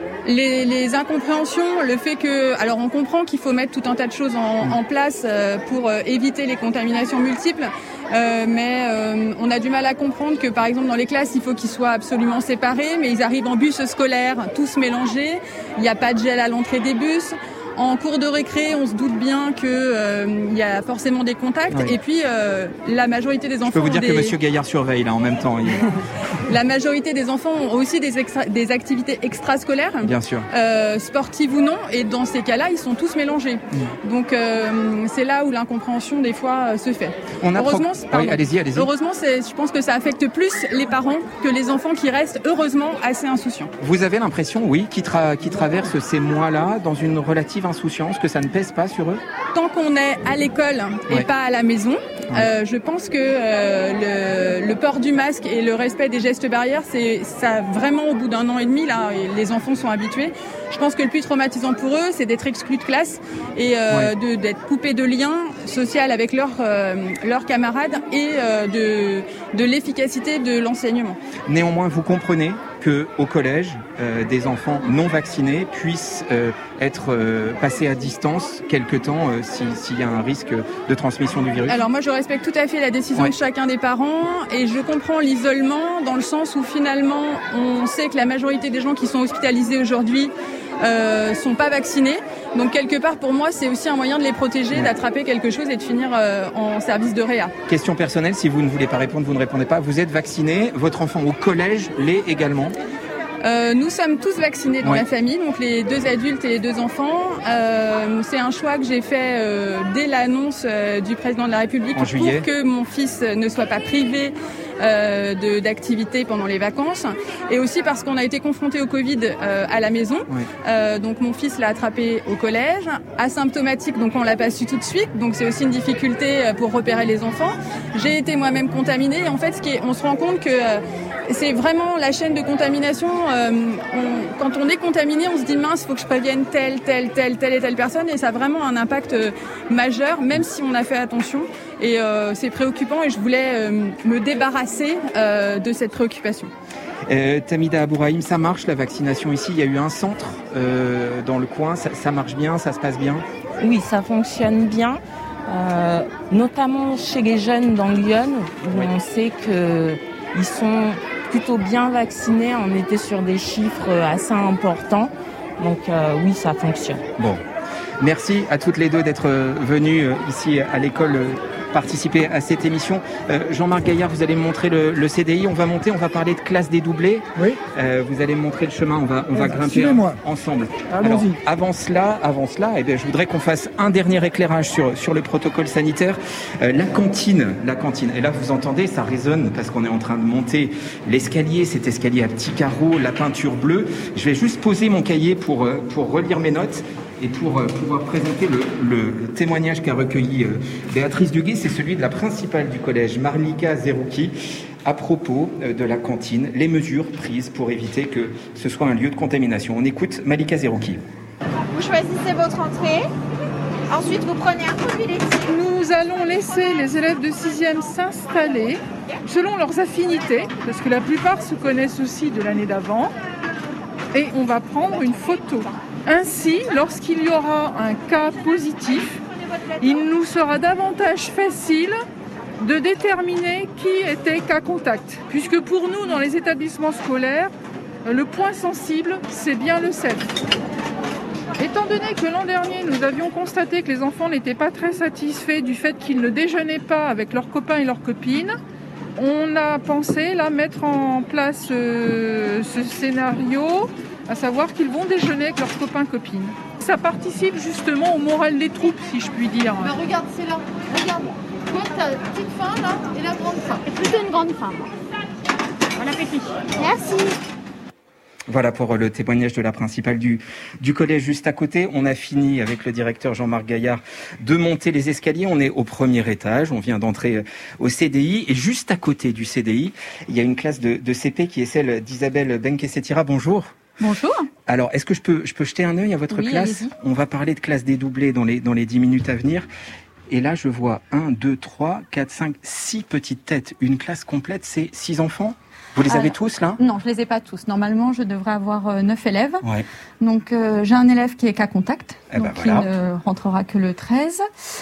Les incompréhensions, le fait que... Alors on comprend qu'il faut mettre tout un tas de choses en place pour éviter les contaminations multiples, mais on a du mal à comprendre que par exemple dans les classes, il faut qu'ils soient absolument séparés, mais ils arrivent en bus scolaire, tous mélangés, il n'y a pas de gel à l'entrée des bus. En cours de récré, on se doute bien que y a forcément des contacts. Oui. Et puis, la majorité des enfants... Je peux vous dire que Monsieur Gaillard surveille, là, en même temps. La majorité des enfants ont aussi des activités extrascolaires. Bien sûr. Sportives ou non. Et dans ces cas-là, ils sont tous mélangés. Donc, c'est là où l'incompréhension, des fois, se fait. Heureusement, oui, allez-y. Heureusement, je pense que ça affecte plus les parents que les enfants qui restent, heureusement, assez insouciants. Vous avez l'impression, oui, qui traversent ces mois-là dans une relative insouciance, que ça ne pèse pas sur eux ? Tant qu'on est à l'école et pas à la maison, je pense que le port du masque et le respect des gestes barrières, c'est ça vraiment au bout d'1 an et demi, là, les enfants sont habitués. Je pense que le plus traumatisant pour eux, c'est d'être exclus de classe et d'être coupés de lien social avec leurs camarades et de l'efficacité de l'enseignement. Néanmoins, vous comprenez qu'au collège, des enfants non vaccinés puissent être passés à distance quelque temps s'il y a un risque de transmission du virus ? Alors moi, je respecte tout à fait la décision de chacun des parents et je comprends l'isolement dans le sens où finalement, on sait que la majorité des gens qui sont hospitalisés aujourd'hui sont pas vaccinés. Donc quelque part, pour moi, c'est aussi un moyen de les protéger, d'attraper quelque chose et de finir en service de réa. Question personnelle, si vous ne voulez pas répondre, vous ne répondez pas. Vous êtes vacciné, votre enfant au collège l'est également ? Nous sommes tous vaccinés dans la famille, donc les 2 adultes et les 2 enfants. C'est un choix que j'ai fait dès l'annonce du président de la République pour que mon fils ne soit pas privé d'activité pendant les vacances, et aussi parce qu'on a été confronté au Covid à la maison. Donc mon fils l'a attrapé au collège, asymptomatique, donc on l'a pas su tout de suite, donc c'est aussi une difficulté pour repérer les enfants. J'ai été moi-même contaminée, et en fait on se rend compte que c'est vraiment la chaîne de contamination. Quand on est contaminé, on se dit mince, il faut que je prévienne telle et telle personne, et ça a vraiment un impact majeur, même si on a fait attention. Et c'est préoccupant, et je voulais me débarrasser de cette préoccupation. Tamida Abouraïm, ça marche la vaccination ici ? Il y a eu un centre dans le coin, ça marche bien, ça se passe bien ? Oui, ça fonctionne bien, notamment chez les jeunes dans Lyon, où on sait qu'ils sont plutôt bien vaccinés. On était sur des chiffres assez importants. Donc oui, ça fonctionne. Bon, merci à toutes les deux d'être venues ici à l'école participer à cette émission. Jean-Marc Gaillard, vous allez me montrer le CDI. On va parler de classe dédoublée. Oui. Vous allez me montrer le chemin. On va grimper ensemble. Alors, avant cela, je voudrais qu'on fasse un dernier éclairage sur le protocole sanitaire. La cantine. Et là, vous entendez, ça résonne parce qu'on est en train de monter l'escalier. Cet escalier à petits carreaux, la peinture bleue. Je vais juste poser mon cahier pour relire mes notes. Et pour pouvoir présenter le témoignage qu'a recueilli Béatrice Duguay, c'est celui de la principale du collège, Malika Zerouki, à propos de la cantine, les mesures prises pour éviter que ce soit un lieu de contamination. On écoute Malika Zerouki. Vous choisissez votre entrée, ensuite vous prenez un produit laitier. Nous allons laisser les élèves de 6e s'installer selon leurs affinités, parce que la plupart se connaissent aussi de l'année d'avant, et on va prendre une photo. Ainsi, lorsqu'il y aura un cas positif, il nous sera davantage facile de déterminer qui était cas contact. Puisque pour nous, dans les établissements scolaires, le point sensible, c'est bien le self. Étant donné que l'an dernier, nous avions constaté que les enfants n'étaient pas très satisfaits du fait qu'ils ne déjeunaient pas avec leurs copains et leurs copines, on a pensé là mettre en place ce scénario, à savoir qu'ils vont déjeuner avec leurs copains-copines. Ça participe justement au moral des troupes, si je puis dire. Mais regarde, c'est là. Regarde. Toi, ta petite faim, là, et la grande faim. C'est plutôt une grande faim. Bon appétit. Merci. Voilà pour le témoignage de la principale du collège juste à côté. On a fini avec le directeur Jean-Marc Gaillard de monter les escaliers. On est au premier étage. On vient d'entrer au CDI. Et juste à côté du CDI, il y a une classe de CP qui est celle d'Isabelle Benkesetira. Bonjour. Bonjour. Alors, est-ce que je peux jeter un œil à votre classe ? Allez-y. On va parler de classe dédoublée dans les 10 minutes à venir. Et là, je vois 1, 2, 3, 4, 5, 6 petites têtes. Une classe complète, c'est 6 enfants ? Vous les avez tous là ? Non, je les ai pas tous. Normalement, je devrais avoir 9 élèves. Ouais. Donc, j'ai un élève qui est cas contact, donc voilà. Il ne rentrera que le 13.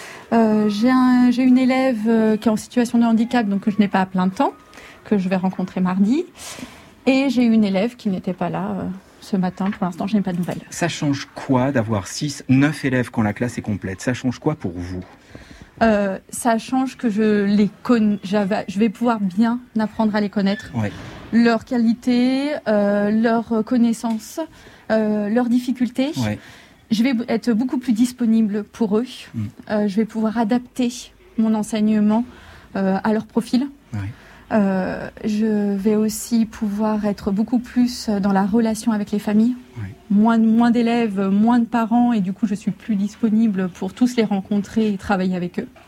J'ai une élève qui est en situation de handicap, donc que je n'ai pas à plein temps, que je vais rencontrer mardi. Et j'ai une élève qui n'était pas là ce matin. Pour l'instant, je n'ai pas de nouvelles. Ça change quoi d'avoir 9 élèves quand la classe est complète ? Ça change quoi pour vous ? Ça change que je vais pouvoir bien apprendre à les connaître, ouais. Leurs qualités, leurs connaissances, leurs difficultés. Ouais. Je vais être beaucoup plus disponible pour eux. Je vais pouvoir adapter mon enseignement à leur profil. Ouais. Je vais aussi pouvoir être beaucoup plus dans la relation avec les familles. Ouais. Moins d'élèves, moins de parents, et du coup je suis plus disponible pour tous les rencontrer et travailler avec eux.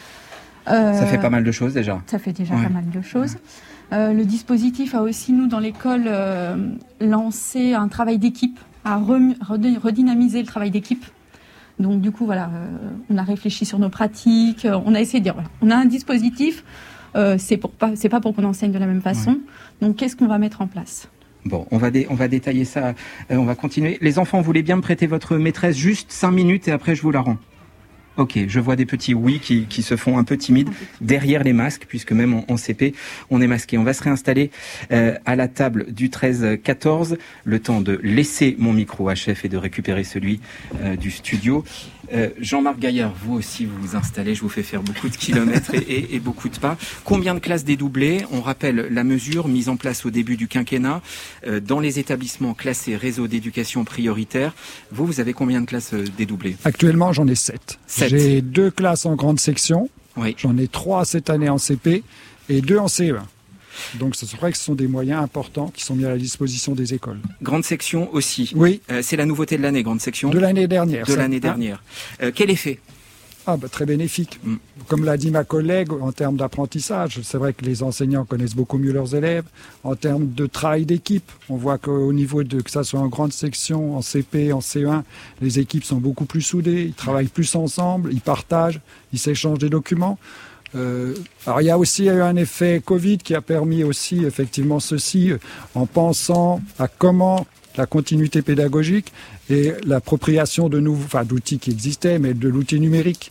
Ça fait pas mal de choses déjà. Ça fait déjà pas mal de choses. Le dispositif a aussi, nous dans l'école, lancé un travail d'équipe, à redynamiser le travail d'équipe. Donc du coup voilà, on a réfléchi sur nos pratiques, on a essayé de dire, voilà, on a un dispositif. C'est pas pour qu'on enseigne de la même façon. Ouais. Donc, qu'est-ce qu'on va mettre en place ? Bon, on va détailler ça. On va continuer. Les enfants, vous voulez bien me prêter votre maîtresse juste 5 minutes et après je vous la rends. Ok, je vois des petits oui qui se font un peu timides derrière les masques, puisque même en CP, on est masqué. On va se réinstaller à la table du 13-14, le temps de laisser mon micro à chef et de récupérer celui du studio. Jean-Marc Gaillard, vous aussi vous vous installez, je vous fais faire beaucoup de kilomètres et beaucoup de pas. Combien de classes dédoublées ? On rappelle la mesure mise en place au début du quinquennat dans les établissements classés réseau d'éducation prioritaire. Vous avez combien de classes dédoublées ? Actuellement, j'en ai 7. J'ai 2 classes en grande section, oui. J'en ai 3 cette année en CP et 2 en CE1. Donc c'est vrai que ce sont des moyens importants qui sont mis à la disposition des écoles. Grande section aussi. Oui. C'est la nouveauté de l'année, grande section. De l'année dernière. Quel effet ? Très bénéfique. Comme l'a dit ma collègue, en termes d'apprentissage, c'est vrai que les enseignants connaissent beaucoup mieux leurs élèves. En termes de travail d'équipe, on voit qu'au niveau que ça soit en grande section, en CP, en CE1, les équipes sont beaucoup plus soudées, ils travaillent plus ensemble, ils partagent, ils s'échangent des documents. Alors il y a aussi eu un effet Covid qui a permis aussi effectivement ceci, en pensant à comment la continuité pédagogique et l'appropriation de d'outils qui existaient, mais de l'outil numérique.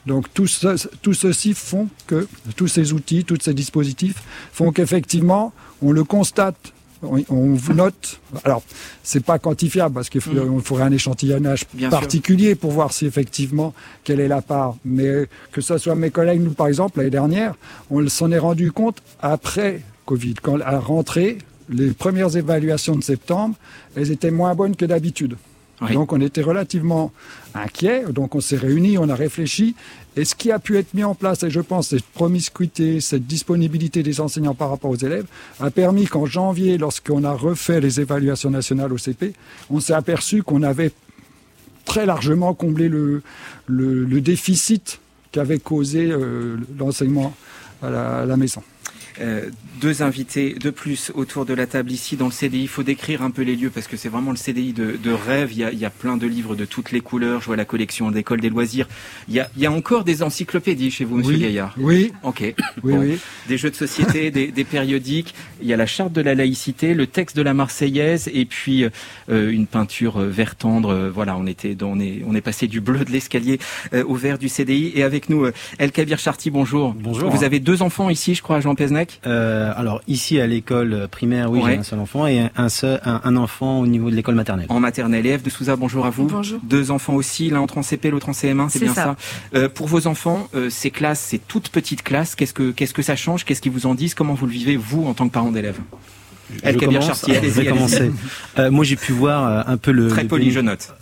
Donc tout ceci font que, tous ces outils, tous ces dispositifs font qu'effectivement, on le constate, on note. Alors, c'est pas quantifiable parce qu'il faudrait un échantillonnage particulier pour voir si effectivement quelle est la part. Mais que ce soit mes collègues, nous par exemple, l'année dernière, on s'en est rendu compte après Covid. Quand à la rentrée, les premières évaluations de septembre, elles étaient moins bonnes que d'habitude. Oui. Donc on était relativement inquiets, donc on s'est réunis, on a réfléchi, et ce qui a pu être mis en place, et je pense cette promiscuité, cette disponibilité des enseignants par rapport aux élèves, a permis qu'en janvier, lorsqu'on a refait les évaluations nationales au CP, on s'est aperçu qu'on avait très largement comblé le déficit qu'avait causé l'enseignement à la maison. Deux invités de plus autour de la table ici dans le CDI. Il faut décrire un peu les lieux parce que c'est vraiment le CDI de rêve. Il y a plein de livres de toutes les couleurs. Je vois la collection d'école des loisirs. Il y a encore des encyclopédies chez vous, Monsieur Gaillard. Oui. Ok. Oui, bon. Oui. Des jeux de société, des périodiques. Il y a la charte de la laïcité, le texte de la Marseillaise et puis une peinture vert tendre. Voilà, on est passé du bleu de l'escalier au vert du CDI. Et avec nous, El Kabir Charti, bonjour. Bonjour. Vous avez 2 enfants ici, je crois, à Jean Pesnec. Alors ici à l'école primaire, oui, j'ai un seul enfant et un enfant au niveau de l'école maternelle. En maternelle. Et Ève de Souza, bonjour à vous. Bonjour. 2 enfants aussi, l'un entre en CP, l'autre en CM1, c'est bien ça. Pour vos enfants, ces classes, ces toutes petites classes, qu'est-ce que ça change? Qu'est-ce qu'ils vous en disent? Comment vous le vivez, vous, en tant que parent d'élèves? Je vais commencer. Moi, j'ai pu voir un peu Très poli, je note.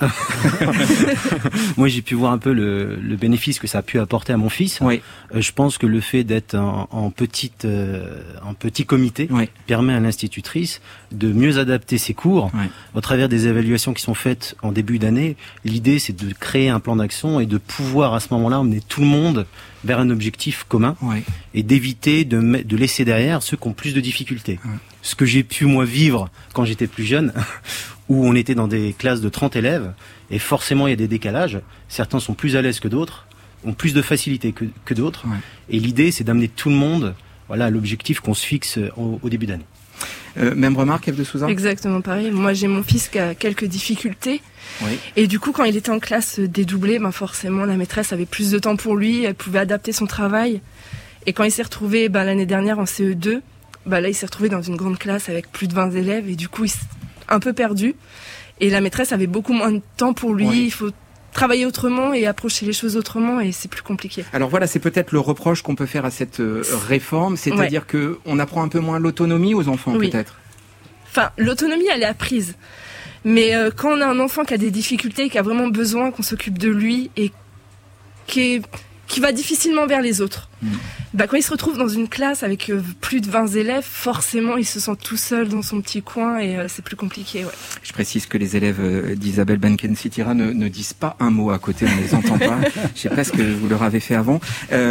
Moi, j'ai pu voir un peu le bénéfice que ça a pu apporter à mon fils. Oui. Je pense que le fait d'être en petit comité permet à l'institutrice de mieux adapter ses cours au travers des évaluations qui sont faites en début d'année. L'idée, c'est de créer un plan d'action et de pouvoir à ce moment-là emmener tout le monde vers un objectif commun et d'éviter de laisser derrière ceux qui ont plus de difficultés. Ce que j'ai pu, moi, vivre quand j'étais plus jeune, où on était dans des classes de 30 élèves, et forcément il y a des décalages. Certains sont plus à l'aise que d'autres, ont plus de facilité que d'autres. Et l'idée, c'est d'amener tout le monde à l'objectif qu'on se fixe au début d'année. Même remarque, Ève de Souza? Exactement pareil. Moi, j'ai mon fils qui a quelques difficultés. Et du coup, quand il était en classe dédoublée, forcément, la maîtresse avait plus de temps pour lui, elle pouvait adapter son travail. Et quand il s'est retrouvé l'année dernière en CE2, là, il s'est retrouvé dans une grande classe avec plus de 20 élèves et du coup, il s'est un peu perdu. Et la maîtresse avait beaucoup moins de temps pour lui. Il faut travailler autrement et approcher les choses autrement et c'est plus compliqué. Alors voilà, c'est peut-être le reproche qu'on peut faire à cette réforme, c'est-à-dire qu'on apprend un peu moins l'autonomie aux enfants, peut-être. Enfin, l'autonomie, elle est apprise. Mais quand on a un enfant qui a des difficultés, qui a vraiment besoin qu'on s'occupe de lui et qui va difficilement vers les autres, quand il se retrouve dans une classe avec plus de 20 élèves, forcément, il se sent tout seul dans son petit coin et c'est plus compliqué. Je précise que les élèves d'Isabelle Benken-Sitira ne disent pas un mot à côté, on ne les entend pas. Je sais pas ce que vous leur avez fait avant.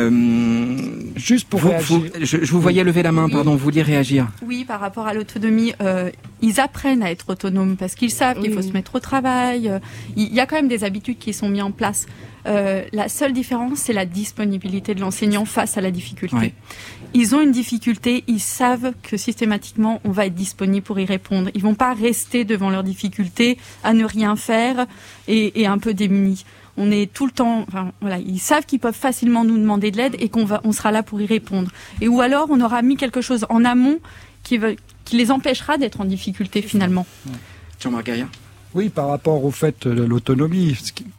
Juste pour réagir. Je vous voyais lever la main, pardon, vous vouliez réagir? Oui, par rapport à l'autonomie, ils apprennent à être autonomes parce qu'ils savent qu'il faut se mettre au travail. Il y a quand même des habitudes qui sont mises en place. La seule différence, c'est la disponibilité de l'enseignant face à la difficulté. Ils ont une difficulté, ils savent que systématiquement, on va être disponible pour y répondre. Ils vont pas rester devant leurs difficultés à ne rien faire et un peu démunis. On est tout le temps, ils savent qu'ils peuvent facilement nous demander de l'aide et on sera là pour y répondre. Et ou alors, on aura mis quelque chose en amont qui les empêchera d'être en difficulté finalement. Jean-Marc Gaillard. Oui, par rapport au fait de l'autonomie,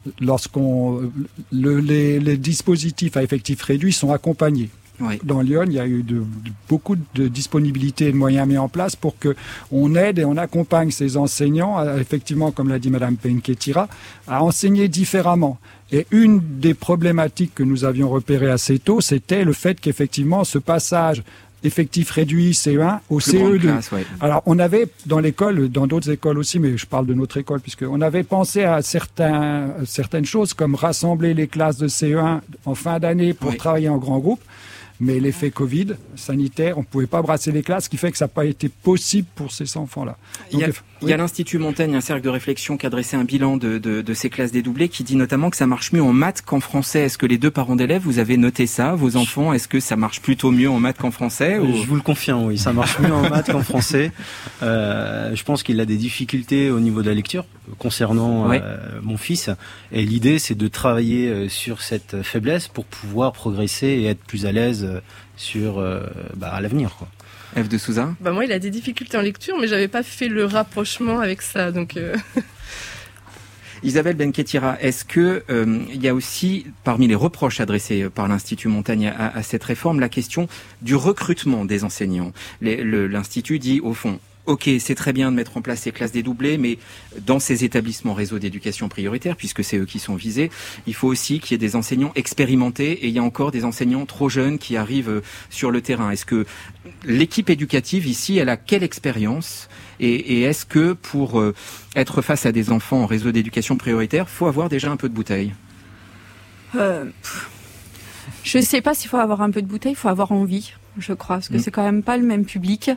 les dispositifs à effectif réduit sont accompagnés. Dans Lyon, il y a eu beaucoup de disponibilité et de moyens mis en place pour qu'on aide et on accompagne ces enseignants, effectivement, comme l'a dit Madame Benken-Sitira, à enseigner différemment. Et une des problématiques que nous avions repérées assez tôt, c'était le fait qu'effectivement, ce passage effectif réduit CE1 au CE2. Classe, Alors, on avait dans l'école, dans d'autres écoles aussi, mais je parle de notre école, puisqu'on avait pensé à certaines choses comme rassembler les classes de CE1 en fin d'année pour travailler en grand groupe. Mais l'effet Covid sanitaire, on ne pouvait pas brasser les classes, ce qui fait que ça n'a pas été possible pour ces enfants-là. Donc, il y a l'Institut Montaigne, un cercle de réflexion qui a dressé un bilan de ces classes dédoublées, qui dit notamment que ça marche mieux en maths qu'en français. Est-ce que les deux parents d'élèves, vous avez noté ça, vos enfants, est-ce que ça marche plutôt mieux en maths qu'en français ou... Je vous le confirme, oui, ça marche mieux en maths qu'en français. Je pense qu'il a des difficultés au niveau de la lecture concernant mon fils. Et l'idée, c'est de travailler sur cette faiblesse pour pouvoir progresser et être plus à l'aise sur à l'avenir, quoi. F. de Souza. Moi, il a des difficultés en lecture, mais j'avais pas fait le rapprochement avec ça, donc. Isabelle Benquetira, est-ce que il y a aussi, parmi les reproches adressés par l'Institut Montaigne à cette réforme, la question du recrutement des enseignants? L'Institut dit, au fond, ok, c'est très bien de mettre en place ces classes dédoublées, mais dans ces établissements réseau d'éducation prioritaire, puisque c'est eux qui sont visés, il faut aussi qu'il y ait des enseignants expérimentés, et il y a encore des enseignants trop jeunes qui arrivent sur le terrain. Est-ce que l'équipe éducative ici, elle a quelle expérience ? Et est-ce que pour être face à des enfants en réseau d'éducation prioritaire, faut avoir déjà un peu de bouteille ? Je ne sais pas s'il faut avoir un peu de bouteille, il faut avoir envie, je crois, parce que c'est quand même pas le même public.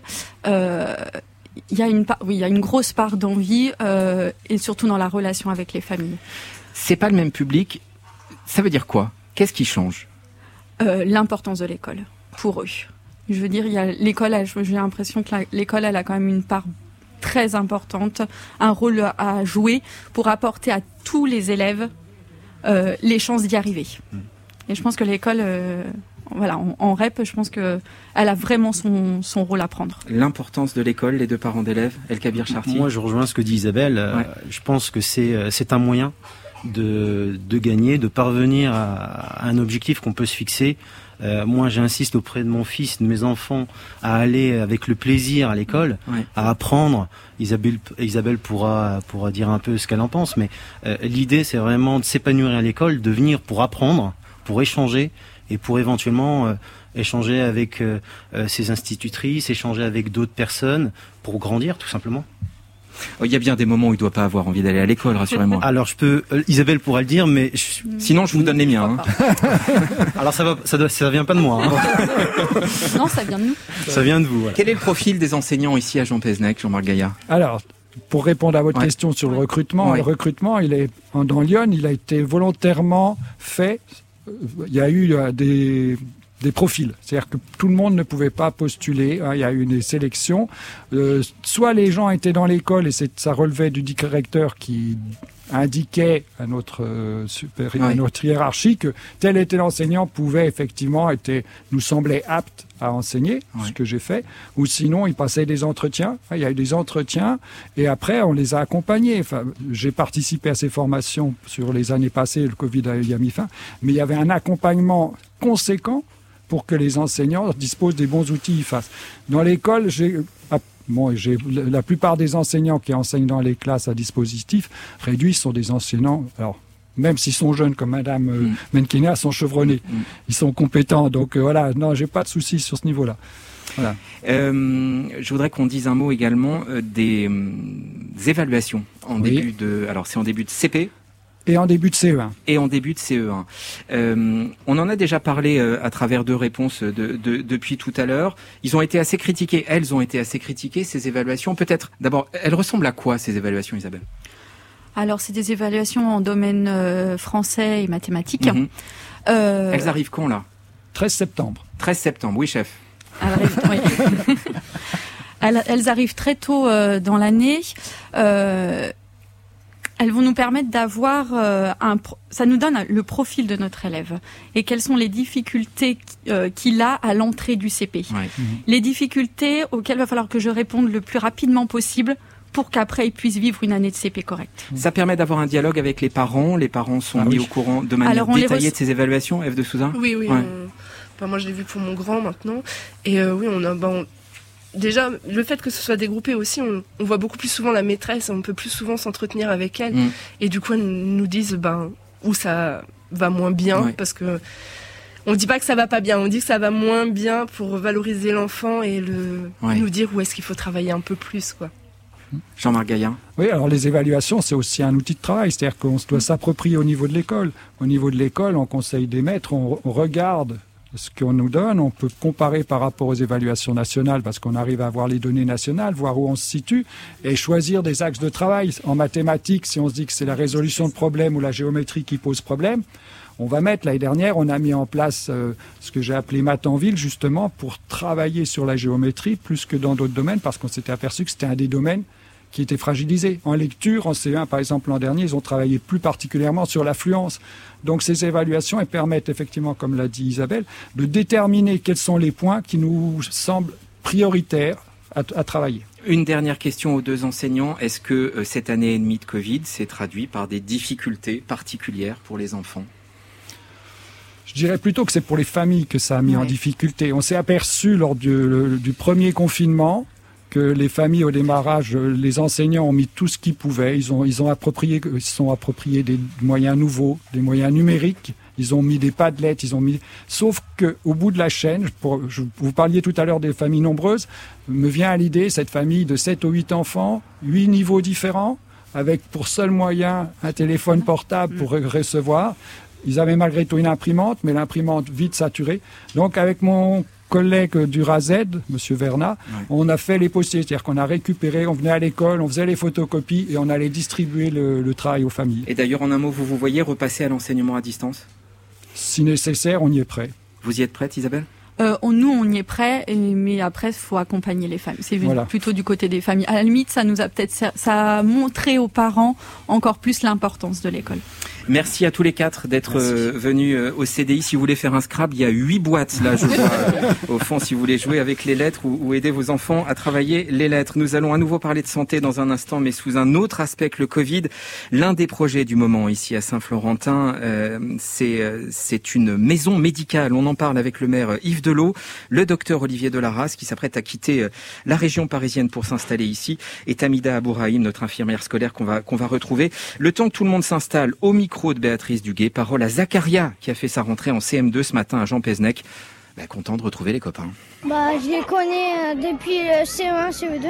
Il y a une grosse part d'envie et surtout dans la relation avec les familles. C'est pas le même public. Ça veut dire quoi ? Qu'est-ce qui change ? L'importance de l'école pour eux. Je veux dire, il y a l'école. J'ai l'impression que l'école, elle a quand même une part très importante, un rôle à jouer pour apporter à tous les élèves les chances d'y arriver. Et je pense que l'école. En REP, je pense qu'elle a vraiment son rôle à prendre. L'importance de l'école, les deux parents d'élèves, El-Kabir Charty. Moi, je rejoins ce que dit Isabelle. Je pense que c'est un moyen de gagner, de parvenir à un objectif qu'on peut se fixer. Moi, j'insiste auprès de mon fils, de mes enfants, à aller avec le plaisir à l'école, à apprendre. Isabelle pourra dire un peu ce qu'elle en pense, mais l'idée, c'est vraiment de s'épanouir à l'école, de venir pour apprendre, pour échanger, et pour éventuellement échanger avec ses institutrices, échanger avec d'autres personnes, pour grandir, tout simplement. Il y a bien des moments où il ne doit pas avoir envie d'aller à l'école, rassurez-moi. Alors Isabelle pourra le dire, mais sinon je vous donne les miens. Alors ça vient pas de moi. Non, ça vient de nous. Ça vient de vous. Voilà. Quel est le profil des enseignants ici à Jean Pézenec, Jean-Marc Gaillard ? Alors, pour répondre à votre question sur le recrutement, le recrutement, dans Lyon, il a été volontairement fait. Il y a eu des profils, c'est-à-dire que tout le monde ne pouvait pas postuler, il y a eu des sélections, soit les gens étaient dans l'école et ça relevait du directeur qui indiquait à notre à notre hiérarchie que tel était l'enseignant pouvait effectivement nous semblait apte à enseigner, ce que j'ai fait, ou sinon il passait des entretiens, il y a eu des entretiens et après on les a accompagnés. Enfin, j'ai participé à ces formations sur les années passées, le Covid y a mis fin, mais il y avait un accompagnement conséquent pour que les enseignants disposent des bons outils face. Dans l'école, la plupart des enseignants qui enseignent dans les classes à dispositif réduits sont des enseignants, alors même s'ils sont jeunes comme Madame Menkina, sont chevronnés. Ils sont compétents, donc non, j'ai pas de soucis sur ce niveau-là. Voilà. Je voudrais qu'on dise un mot également des évaluations en début de... Alors c'est en début de CP. Et en début de CE1. Et en début de CE1. On en a déjà parlé à travers deux réponses depuis tout à l'heure. Elles ont été assez critiquées, ces évaluations. Peut-être, d'abord, elles ressemblent à quoi, ces évaluations, Isabelle ? Alors, c'est des évaluations en domaine français et mathématiques. Elles arrivent quand, là ? 13 septembre. 13 septembre, oui, chef. Elles arrivent très tôt dans l'année. Elles vont nous permettre d'avoir ça nous donne le profil de notre élève et quelles sont les difficultés qu'il a à l'entrée du CP. Les difficultés auxquelles il va falloir que je réponde le plus rapidement possible pour qu'après il puisse vivre une année de CP correcte. Ça permet d'avoir un dialogue avec les parents. Les parents sont mis au courant de manière détaillée de ces évaluations, F. de Souza ? Oui. Moi, je l'ai vu pour mon grand maintenant. Et déjà, le fait que ce soit dégroupé aussi, on voit beaucoup plus souvent la maîtresse, on peut plus souvent s'entretenir avec elle. Et du coup, elles nous disent où ça va moins bien, parce que on dit pas que ça va pas bien, on dit que ça va moins bien pour valoriser l'enfant et nous dire où est-ce qu'il faut travailler un peu plus, quoi. Jean-Marc Gaillard. Oui, alors les évaluations, c'est aussi un outil de travail, c'est-à-dire qu'on doit s'approprier au niveau de l'école. Au niveau de l'école, on conseille des maîtres, on regarde ce qu'on nous donne, on peut comparer par rapport aux évaluations nationales parce qu'on arrive à avoir les données nationales, voir où on se situe et choisir des axes de travail. En mathématiques, si on se dit que c'est la résolution de problèmes ou la géométrie qui pose problème, on va mettre, l'année dernière, on a mis en place ce que j'ai appelé Maths en ville, justement, pour travailler sur la géométrie plus que dans d'autres domaines, parce qu'on s'était aperçu que c'était un des domaines qui était fragilisé. En lecture, en CE1, par exemple, l'an dernier, ils ont travaillé plus particulièrement sur l'affluence. Donc ces évaluations, elles permettent effectivement, comme l'a dit Isabelle, de déterminer quels sont les points qui nous semblent prioritaires à travailler. Une dernière question aux deux enseignants. Est-ce que cette année et demie de Covid s'est traduit par des difficultés particulières pour les enfants ? Je dirais plutôt que c'est pour les familles que ça a mis en difficulté. On s'est aperçu lors du premier confinement que les familles, au démarrage, les enseignants ont mis tout ce qu'ils pouvaient. Ils se sont appropriés des moyens nouveaux, des moyens numériques. Ils ont mis des Padlets, sauf qu'au bout de la chaîne, vous parliez tout à l'heure des familles nombreuses, me vient à l'idée cette famille de 7 ou 8 enfants, 8 niveaux différents, avec pour seul moyen un téléphone portable pour recevoir. Ils avaient malgré tout une imprimante, mais l'imprimante vite saturée. Donc avec mon collègue du RAZ, Monsieur Vernat, on a fait les postiers, c'est-à-dire qu'on a récupéré, on venait à l'école, on faisait les photocopies et on allait distribuer le travail aux familles. Et d'ailleurs, en un mot, vous voyez repasser à l'enseignement à distance ? Si nécessaire, on y est prêt. Vous y êtes prête, Isabelle ? Nous, on y est prêt, mais après, il faut accompagner les familles. C'est plutôt du côté des familles. À la limite, ça a montré aux parents encore plus l'importance de l'école. Merci à tous les quatre d'être venus au CDI. Si vous voulez faire un Scrabble, il y a 8 boîtes là, je vois, au fond, si vous voulez jouer avec les lettres ou aider vos enfants à travailler les lettres. Nous allons à nouveau parler de santé dans un instant, mais sous un autre aspect que le Covid. L'un des projets du moment ici à Saint-Florentin, c'est une maison médicale. On en parle avec le maire Yves Delot, le docteur Olivier Delarraz, qui s'apprête à quitter la région parisienne pour s'installer ici, et Tamida Abourahim, notre infirmière scolaire qu'on va retrouver. Le temps que tout le monde s'installe, au micro de Béatrice Duguay, parole à Zacharia qui a fait sa rentrée en CM2 ce matin à Jean Pézenec. Content de retrouver les copains. Je les connais depuis le CE1, CE2.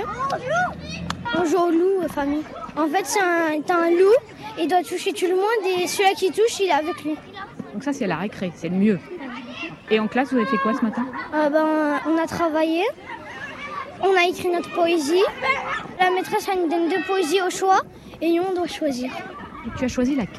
On joue au loup, famille. En fait, t'as un loup, il doit toucher tout le monde et celui-là qui touche, il est avec lui. Donc ça, c'est la récré, c'est le mieux. Et en classe, vous avez fait quoi ce matin ? On a travaillé, on a écrit notre poésie. La maîtresse, elle nous donne 2 poésies au choix et nous, on doit choisir. Et tu as choisi laquelle ?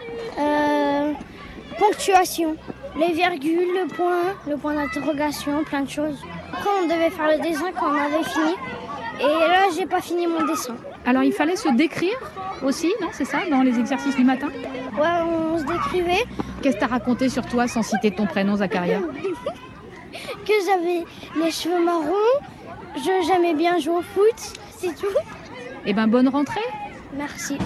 Ponctuation, les virgules, le point d'interrogation, plein de choses. Après, on devait faire le dessin quand on avait fini. Et là, j'ai pas fini mon dessin. Alors, il fallait se décrire aussi, non ? C'est ça, dans les exercices du matin ? Ouais, on se décrivait. Qu'est-ce que t'as raconté sur toi sans citer ton prénom, Zacharia ? Que j'avais les cheveux marrons, j'aimais bien jouer au foot, c'est tout. Eh ben, bonne rentrée. Merci.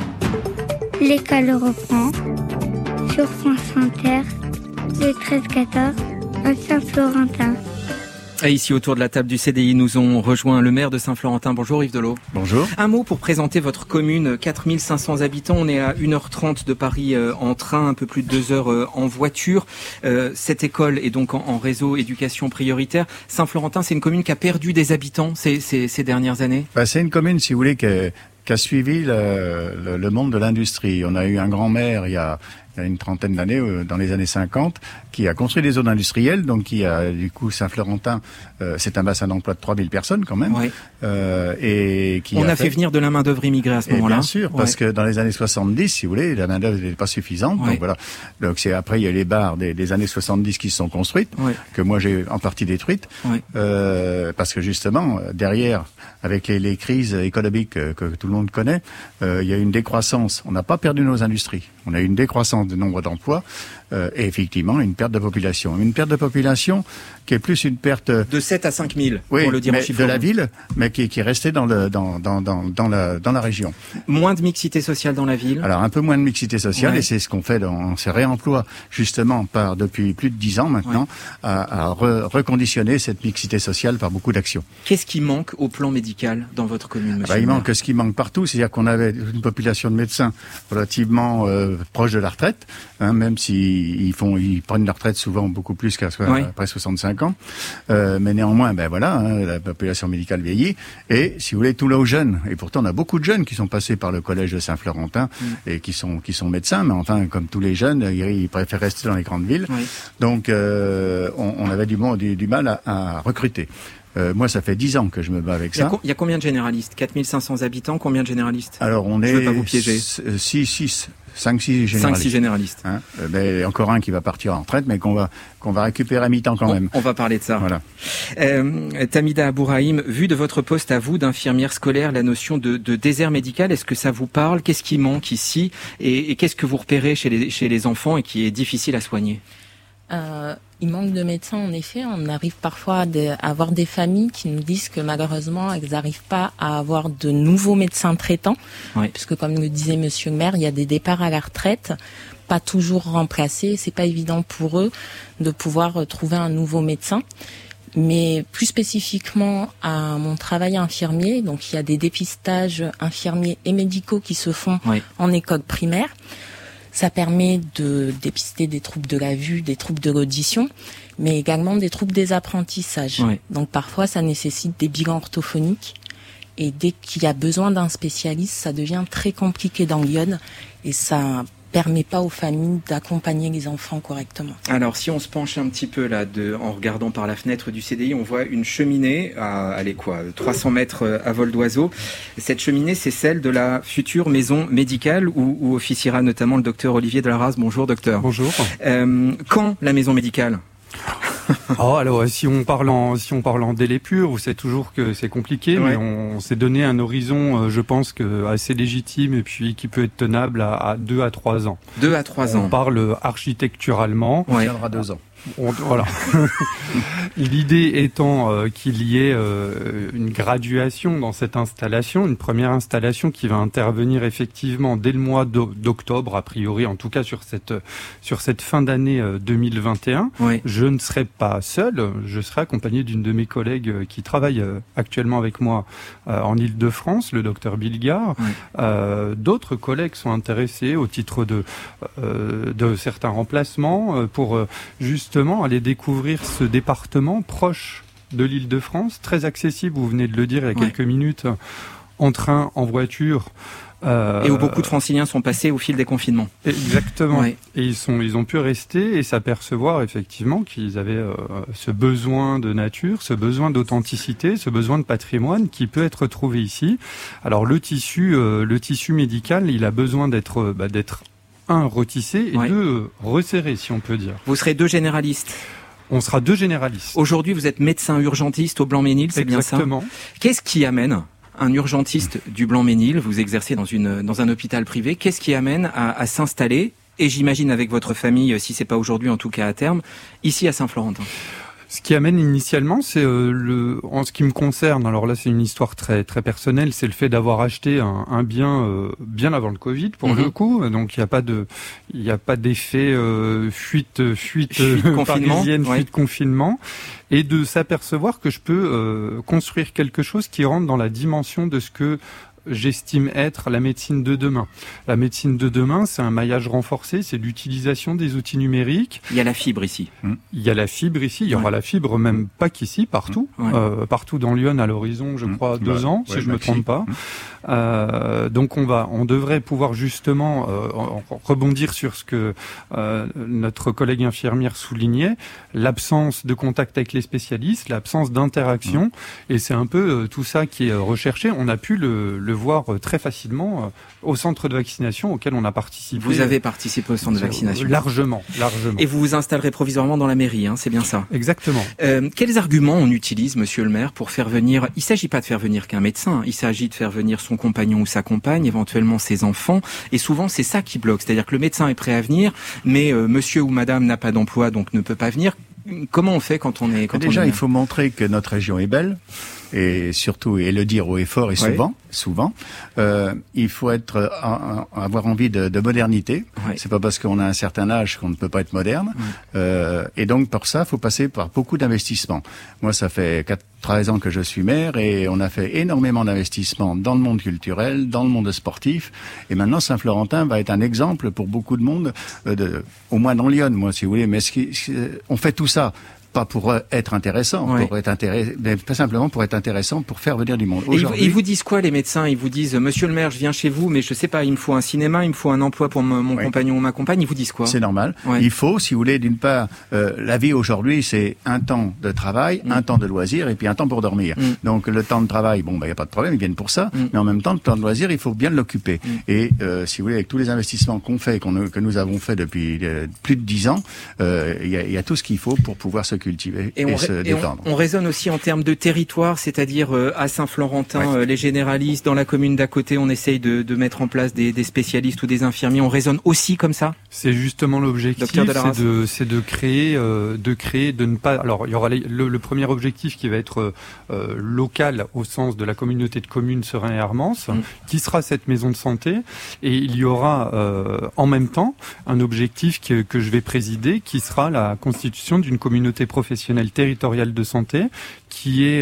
L'école reprend sur France Inter, le 13-14, à Saint-Florentin. Et ici, autour de la table du CDI, nous ont rejoint le maire de Saint-Florentin. Bonjour Yves Delot. Bonjour. Un mot pour présenter votre commune, 4500 habitants. On est à 1h30 de Paris en train, un peu plus de 2 heures en voiture. Cette école est donc en réseau éducation prioritaire. Saint-Florentin, c'est une commune qui a perdu des habitants ces dernières années. C'est une commune, si vous voulez, qui a suivi le monde de l'industrie. On a eu un grand-maire il y a une trentaine d'années, dans les années 50, qui a construit des zones industrielles, donc qui a, du coup, Saint-Florentin, c'est un bassin d'emploi de 3000 personnes quand même. Oui. Et qui on a fait venir de la main-d'œuvre immigrée à ce moment-là. Bien sûr, parce que dans les années 70, si vous voulez, la main-d'œuvre n'était pas suffisante. Donc voilà. Donc après, il y a les bars des années 70 qui se sont construites, que moi j'ai en partie détruites, parce que justement, derrière, avec les crises économiques que tout le monde connaît, il y a une décroissance. On n'a pas perdu nos industries. On a eu une décroissance de nombre d'emplois et effectivement une perte de population. Une perte de population qui est plus une perte de 7 à 5 000, pour le dire en chiffres. De la ville, mais qui est restée dans la région. Moins de mixité sociale dans la ville. Alors un peu moins de mixité sociale et c'est ce qu'on fait dans ces réemplois justement depuis plus de 10 ans maintenant à reconditionner cette mixité sociale par beaucoup d'actions. Qu'est-ce qui manque au plan médical dans votre commune, monsieur? Il manque ce qui manque partout, c'est-à-dire qu'on avait une population de médecins relativement proche de la retraite, même si ils prennent leur retraite souvent beaucoup plus qu'après 65 ans. Mais néanmoins, la population médicale vieillit. Et si vous voulez, tous nos jeunes, et pourtant on a beaucoup de jeunes qui sont passés par le collège de Saint-Florentin et qui sont médecins, mais enfin, comme tous les jeunes, ils préfèrent rester dans les grandes villes. Oui. Donc, on avait du mal à recruter. Moi, ça fait 10 ans que je me bats avec ça. Il y a combien de généralistes? 4500 habitants, combien de généralistes? Alors, on est... Je ne veux pas vous piéger. 5-6 généralistes. 5-6 généralistes. Mais encore un qui va partir en retraite, mais qu'on va récupérer à mi-temps quand même. On va parler de ça. Voilà. Tamida Abourahim, vu de votre poste à vous d'infirmière scolaire, la notion de désert médical, est-ce que ça vous parle? Qu'est-ce qui manque ici? Et qu'est-ce que vous repérez chez les enfants et qui est difficile à soigner? Il manque de médecins, en effet. On arrive parfois à avoir des familles qui nous disent que malheureusement, elles n'arrivent pas à avoir de nouveaux médecins traitants. Oui. Puisque, comme le disait Monsieur le maire, il y a des départs à la retraite, pas toujours remplacés. C'est pas évident pour eux de pouvoir trouver un nouveau médecin. Mais plus spécifiquement à mon travail infirmier, donc il y a des dépistages infirmiers et médicaux qui se font en école primaire. Ça permet de dépister des troubles de la vue, des troubles de l'audition, mais également des troubles des apprentissages. Oui. Donc parfois, ça nécessite des bilans orthophoniques. Et dès qu'il y a besoin d'un spécialiste, ça devient très compliqué dans l'Yonne et ça permet pas aux familles d'accompagner les enfants correctement. Alors, si on se penche un petit peu là, en regardant par la fenêtre du CDI, on voit une cheminée à 300 mètres à vol d'oiseau. Cette cheminée, c'est celle de la future maison médicale où officiera notamment le docteur Olivier Delaraz. Bonjour, docteur. Bonjour. Quand la maison médicale? Alors, si on parle en délai pur, vous savez toujours que c'est compliqué, mais on s'est donné un horizon, je pense que assez légitime et puis qui peut être tenable à 2 à 3 ans. 2 à 3 ans. On parle architecturalement. On tiendra 2 ans. Voilà. L'idée étant qu'il y ait une graduation dans cette installation, une première installation qui va intervenir effectivement dès le mois d'octobre, a priori, en tout cas sur cette fin d'année 2021. Oui. Je ne serai pas seul, je serai accompagné d'une de mes collègues qui travaille actuellement avec moi en Île-de-France, le docteur Bilgard. Oui. D'autres collègues sont intéressés au titre de certains remplacements pour justement aller découvrir ce département proche de l'Île-de-France, très accessible, vous venez de le dire il y a quelques minutes, en train, en voiture. Et où beaucoup de franciliens sont passés au fil des confinements. Exactement. Oui. Et ils ont pu rester et s'apercevoir effectivement qu'ils avaient ce besoin de nature, ce besoin d'authenticité, ce besoin de patrimoine qui peut être trouvé ici. Alors le tissu médical, il a besoin d'être retissé et 2 resserré, si on peut dire. Vous serez 2 généralistes. On sera 2 généralistes. Aujourd'hui, vous êtes médecin urgentiste au Blanc-Ménil, c'est bien ça? Exactement. Qu'est-ce qui amène un urgentiste du Blanc-Ménil, vous exercez dans un hôpital privé, qu'est-ce qui amène à s'installer, et j'imagine avec votre famille, si c'est pas aujourd'hui, en tout cas à terme, ici à Saint-Florentin? Ce qui amène initialement, c'est en ce qui me concerne, alors là c'est une histoire très très personnelle, c'est le fait d'avoir acheté un bien bien avant le Covid pour le coup, donc il y a pas d'effet fuite parisienne, fuite confinement, et de s'apercevoir que je peux construire quelque chose qui rentre dans la dimension de ce que j'estime être la médecine de demain. La médecine de demain, c'est un maillage renforcé, c'est l'utilisation des outils numériques. Il y a la fibre ici. Il y a la fibre ici, il y aura la fibre même pas qu'ici, partout. Partout dans Lyon à l'horizon, je crois, 2 ans, si je me trompe pas. Donc on devrait pouvoir justement rebondir sur ce que notre collègue infirmière soulignait, l'absence de contact avec les spécialistes, l'absence d'interaction, et c'est un peu tout ça qui est recherché. On a pu le voir très facilement au centre de vaccination auquel on a participé. Vous avez participé au centre de vaccination? Largement. Et vous vous installerez provisoirement dans la mairie, hein, c'est bien ça? Exactement. Quels arguments on utilise, monsieur le maire, pour faire venir... Il ne s'agit pas de faire venir qu'un médecin, il s'agit de faire venir son compagnon ou sa compagne, éventuellement ses enfants, et souvent c'est ça qui bloque, c'est-à-dire que le médecin est prêt à venir, mais monsieur ou madame n'a pas d'emploi, donc ne peut pas venir. Comment on fait quand on est... Déjà, il faut montrer que notre région est belle. et surtout, et le dire haut et fort et souvent, il faut avoir envie de modernité. C'est pas parce qu'on a un certain âge qu'on ne peut pas être moderne. Et donc, pour ça, il faut passer par beaucoup d'investissements. Moi, ça fait 13 ans que je suis maire et on a fait énormément d'investissements dans le monde culturel, dans le monde sportif. Et maintenant, Saint-Florentin va être un exemple pour beaucoup de monde, au moins dans Lyon, moi, si vous voulez. Mais on fait tout ça. Pas pour être intéressant, mais pas simplement pour être intéressant, pour faire venir du monde. Et ils vous disent quoi, les médecins? Ils vous disent, monsieur le maire, je viens chez vous, mais je sais pas, il me faut un cinéma, il me faut un emploi pour mon compagnon ou ma compagne. Ils vous disent quoi? C'est normal. Il faut, si vous voulez, d'une part, la vie aujourd'hui, c'est un temps de travail, un temps de loisir, et puis un temps pour dormir. Donc le temps de travail, il y a pas de problème, ils viennent pour ça, mais en même temps, le temps de loisir, il faut bien l'occuper. Et si vous voulez, avec tous les investissements qu'on fait, que nous avons fait depuis plus de 10 ans, il y a tout ce qu'il faut pour pouvoir se cultiver et se détendre. On raisonne aussi en termes de territoire, c'est-à-dire à Saint-Florentin, les généralistes, dans la commune d'à côté, on essaye de mettre en place des spécialistes ou des infirmiers. On raisonne aussi comme ça? C'est justement l'objectif, c'est de créer, de ne pas. Alors, il y aura le premier objectif qui va être local au sens de la communauté de communes Serein et Armance, qui sera cette maison de santé, et il y aura en même temps un objectif que je vais présider, qui sera la constitution d'une communauté professionnelle territoriale de santé, qui est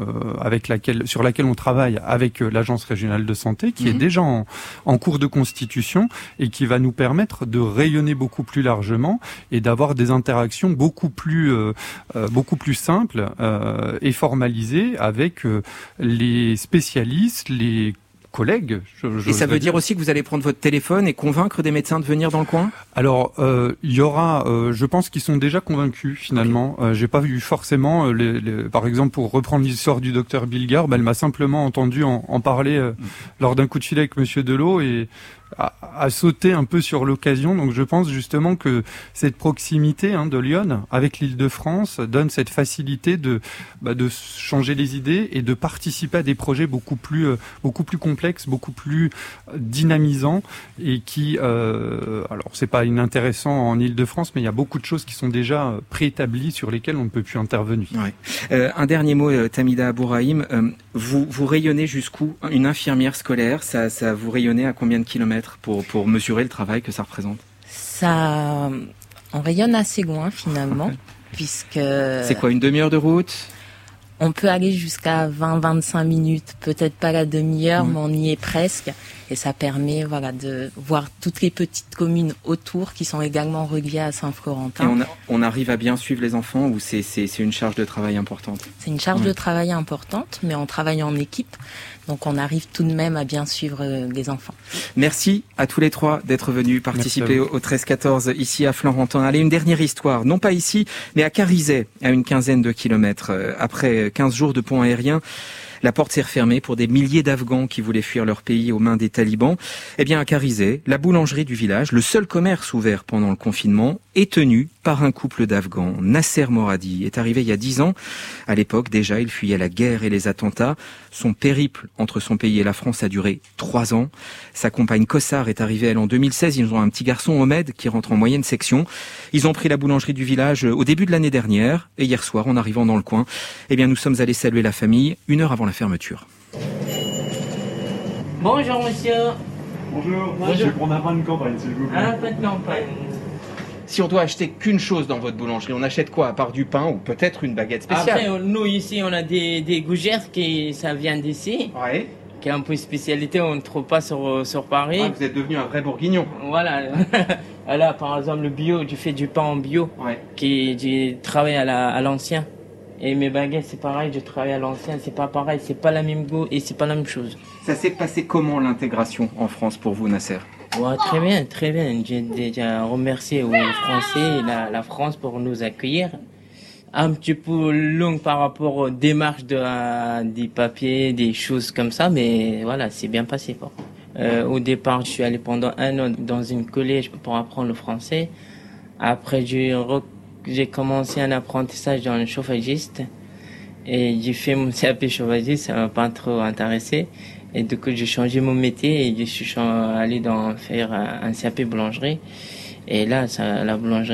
sur laquelle on travaille avec l'agence régionale de santé, qui est déjà en cours de constitution et qui va nous permettre de rayonner beaucoup plus largement et d'avoir des interactions beaucoup plus simples et formalisées avec les spécialistes, les collègues. Et ça veut dire aussi que vous allez prendre votre téléphone et convaincre des médecins de venir dans le coin? Alors, il y aura, je pense qu'ils sont déjà convaincus finalement. J'ai pas vu forcément, par exemple, pour reprendre l'histoire du docteur Bilgar, elle m'a simplement entendu en parler lors d'un coup de fil avec Monsieur Delot et à sauter un peu sur l'occasion. Donc je pense justement que cette proximité de Lyon avec l'Île-de-France donne cette facilité de changer les idées et de participer à des projets beaucoup plus complexes, beaucoup plus dynamisants et qui alors c'est pas inintéressant en Île-de-France, mais il y a beaucoup de choses qui sont déjà préétablies sur lesquelles on ne peut plus intervenir. Un dernier mot, Tamida Abourahim, vous rayonnez jusqu'où? Une infirmière scolaire, ça vous rayonnez à combien de kilomètres pour mesurer le travail que ça représente? On rayonne assez loin finalement, puisque... C'est quoi, une demi-heure de route? On peut aller jusqu'à 20-25 minutes, peut-être pas la demi-heure, mais on y est presque. Et ça permet de voir toutes les petites communes autour qui sont également reliées à Saint-Florentin. Et on arrive à bien suivre les enfants ou c'est une charge de travail importante? C'est une charge de travail importante, mais on travaille en équipe. Donc on arrive tout de même à bien suivre les enfants. Merci à tous les trois d'être venus participer au 13-14 ici à Florentin. Allez, une dernière histoire, non pas ici, mais à Carizet, à une quinzaine de kilomètres. Après 15 jours de pont aérien, la porte s'est refermée pour des milliers d'Afghans qui voulaient fuir leur pays aux mains des talibans. Eh bien, à Carizet, la boulangerie du village, le seul commerce ouvert pendant le confinement, est tenu par un couple d'Afghans. Nasser Moradi est arrivé il y a 10 ans. À l'époque, déjà, il fuyait la guerre et les attentats. Son périple entre son pays et la France a duré 3 ans. Sa compagne Kossar est arrivée, elle, en 2016. Ils ont un petit garçon, Omed, qui rentre en moyenne section. Ils ont pris la boulangerie du village au début de l'année dernière. Et hier soir, en arrivant dans le coin, eh bien, nous sommes allés saluer la famille 1 heure avant la fermeture. Bonjour, monsieur. Bonjour. Je vais prendre un pain de campagne, s'il vous plaît. Un pain de campagne. Si on doit acheter qu'une chose dans votre boulangerie, on achète quoi à part du pain ou peut-être une baguette spéciale? Après, nous ici, on a des gougères qui ça vient d'ici. Ouais. Qui est un peu spécialité, on ne trouve pas sur Paris. Ah, vous êtes devenu un vrai bourguignon. Voilà. Là, par exemple, le bio, tu fais du pain en bio, qui travaille à l'ancien. Et mes baguettes, c'est pareil, je travaille à l'ancien, c'est pas pareil, c'est pas la même goût et c'est pas la même chose. Ça s'est passé comment l'intégration en France pour vous, Nasser? Ouais, très bien, très bien. J'ai déjà remercié aux Français et la France pour nous accueillir. Un petit peu long par rapport aux démarches des papiers, des choses comme ça, mais voilà, c'est bien passé. Au départ, je suis allé pendant 1 an dans une collège pour apprendre le français. Après, j'ai commencé un apprentissage dans le chauffagiste et j'ai fait mon CAP chauffagiste, ça m'a pas trop intéressé. Et du coup, j'ai changé mon métier et je suis allé faire un CAP boulangerie. Et là, la boulangerie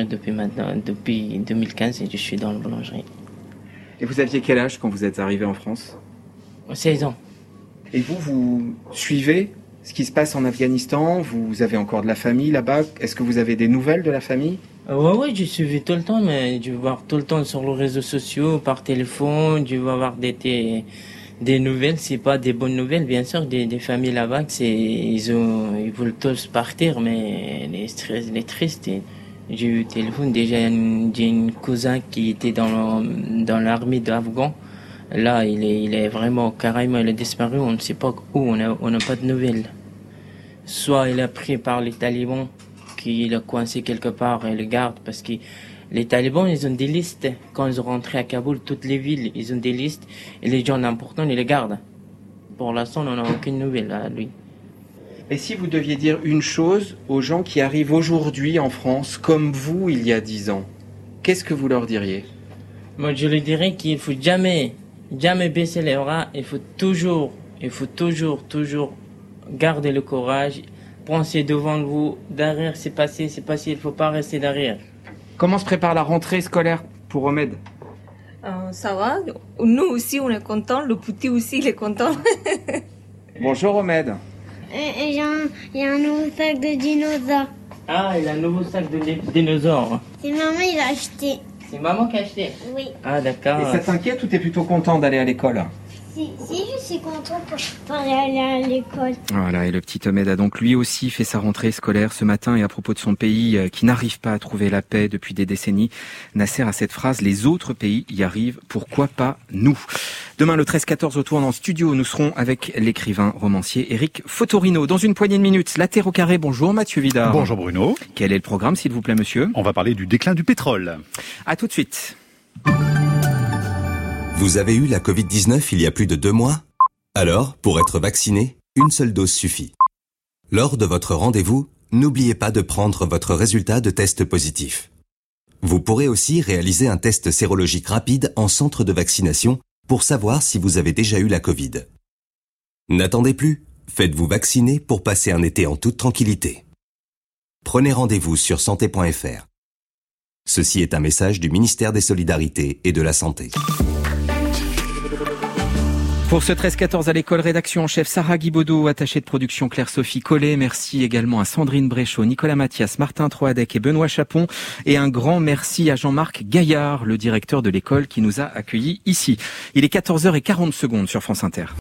depuis 2015 et je suis dans la boulangerie. Et vous aviez quel âge quand vous êtes arrivé en France? 16 ans. Et vous suivez ce qui se passe en Afghanistan? Vous avez encore de la famille là-bas? Est-ce que vous avez des nouvelles de la famille? Oui, je suivais tout le temps, mais je vais voir tout le temps sur les réseaux sociaux, par téléphone, je vais avoir des nouvelles, c'est pas des bonnes nouvelles, bien sûr, des familles là-bas, ils veulent tous partir, mais les tristes. J'ai eu le téléphone, déjà j'ai un cousin qui était dans l'armée d'Afghan. Là, il est vraiment, carrément, il a disparu, on ne sait pas où, on n'a pas de nouvelles. Soit il est pris par les talibans, qu'il a coincé quelque part et le garde, parce que les talibans, ils ont des listes. Quand ils sont rentrés à Kaboul, toutes les villes, ils ont des listes, et les gens importants, ils les gardent. Pour l'instant, on n'a aucune nouvelle à lui. Et si vous deviez dire une chose aux gens qui arrivent aujourd'hui en France, comme vous, il y a 10 ans, qu'est-ce que vous leur diriez? Moi, je leur dirais qu'il faut jamais baisser les bras. Il faut toujours garder le courage. Pensez devant vous. Derrière, c'est passé. Il ne faut pas rester derrière. Comment se prépare la rentrée scolaire pour Ahmed? Ça va. Nous aussi, on est contents. Le petit aussi, il est content. Bonjour Ahmed. Il y a un nouveau sac de dinosaures. Ah, il a un nouveau sac de dinosaures. C'est maman, il a acheté. C'est maman qui a acheté? Oui. Ah, d'accord. Et ça t'inquiète ou t'es plutôt content d'aller à l'école? Si, je suis content pour aller à l'école. Voilà, et le petit Ahmed a donc lui aussi fait sa rentrée scolaire ce matin. Et à propos de son pays qui n'arrive pas à trouver la paix depuis des décennies, Nasser a cette phrase: les autres pays y arrivent, pourquoi pas nous? Demain, le 13-14 au tournant en studio, nous serons avec l'écrivain romancier Éric Fotorino. Dans une poignée de minutes, la Terre au carré. Bonjour Mathieu Vidard. Bonjour Bruno. Quel est le programme, s'il vous plaît, monsieur? On va parler du déclin du pétrole. À tout de suite. Vous avez eu la Covid-19 il y a plus de 2 mois? Alors, pour être vacciné, une seule dose suffit. Lors de votre rendez-vous, n'oubliez pas de prendre votre résultat de test positif. Vous pourrez aussi réaliser un test sérologique rapide en centre de vaccination pour savoir si vous avez déjà eu la Covid. N'attendez plus, faites-vous vacciner pour passer un été en toute tranquillité. Prenez rendez-vous sur santé.fr. Ceci est un message du ministère des Solidarités et de la Santé. Pour ce 13-14 à l'école, rédaction en chef Sarah Guibaudot, attachée de production Claire-Sophie Collet. Merci également à Sandrine Bréchot, Nicolas Mathias, Martin Troadec et Benoît Chapon. Et un grand merci à Jean-Marc Gaillard, le directeur de l'école qui nous a accueillis ici. Il est 14h40 sur France Inter.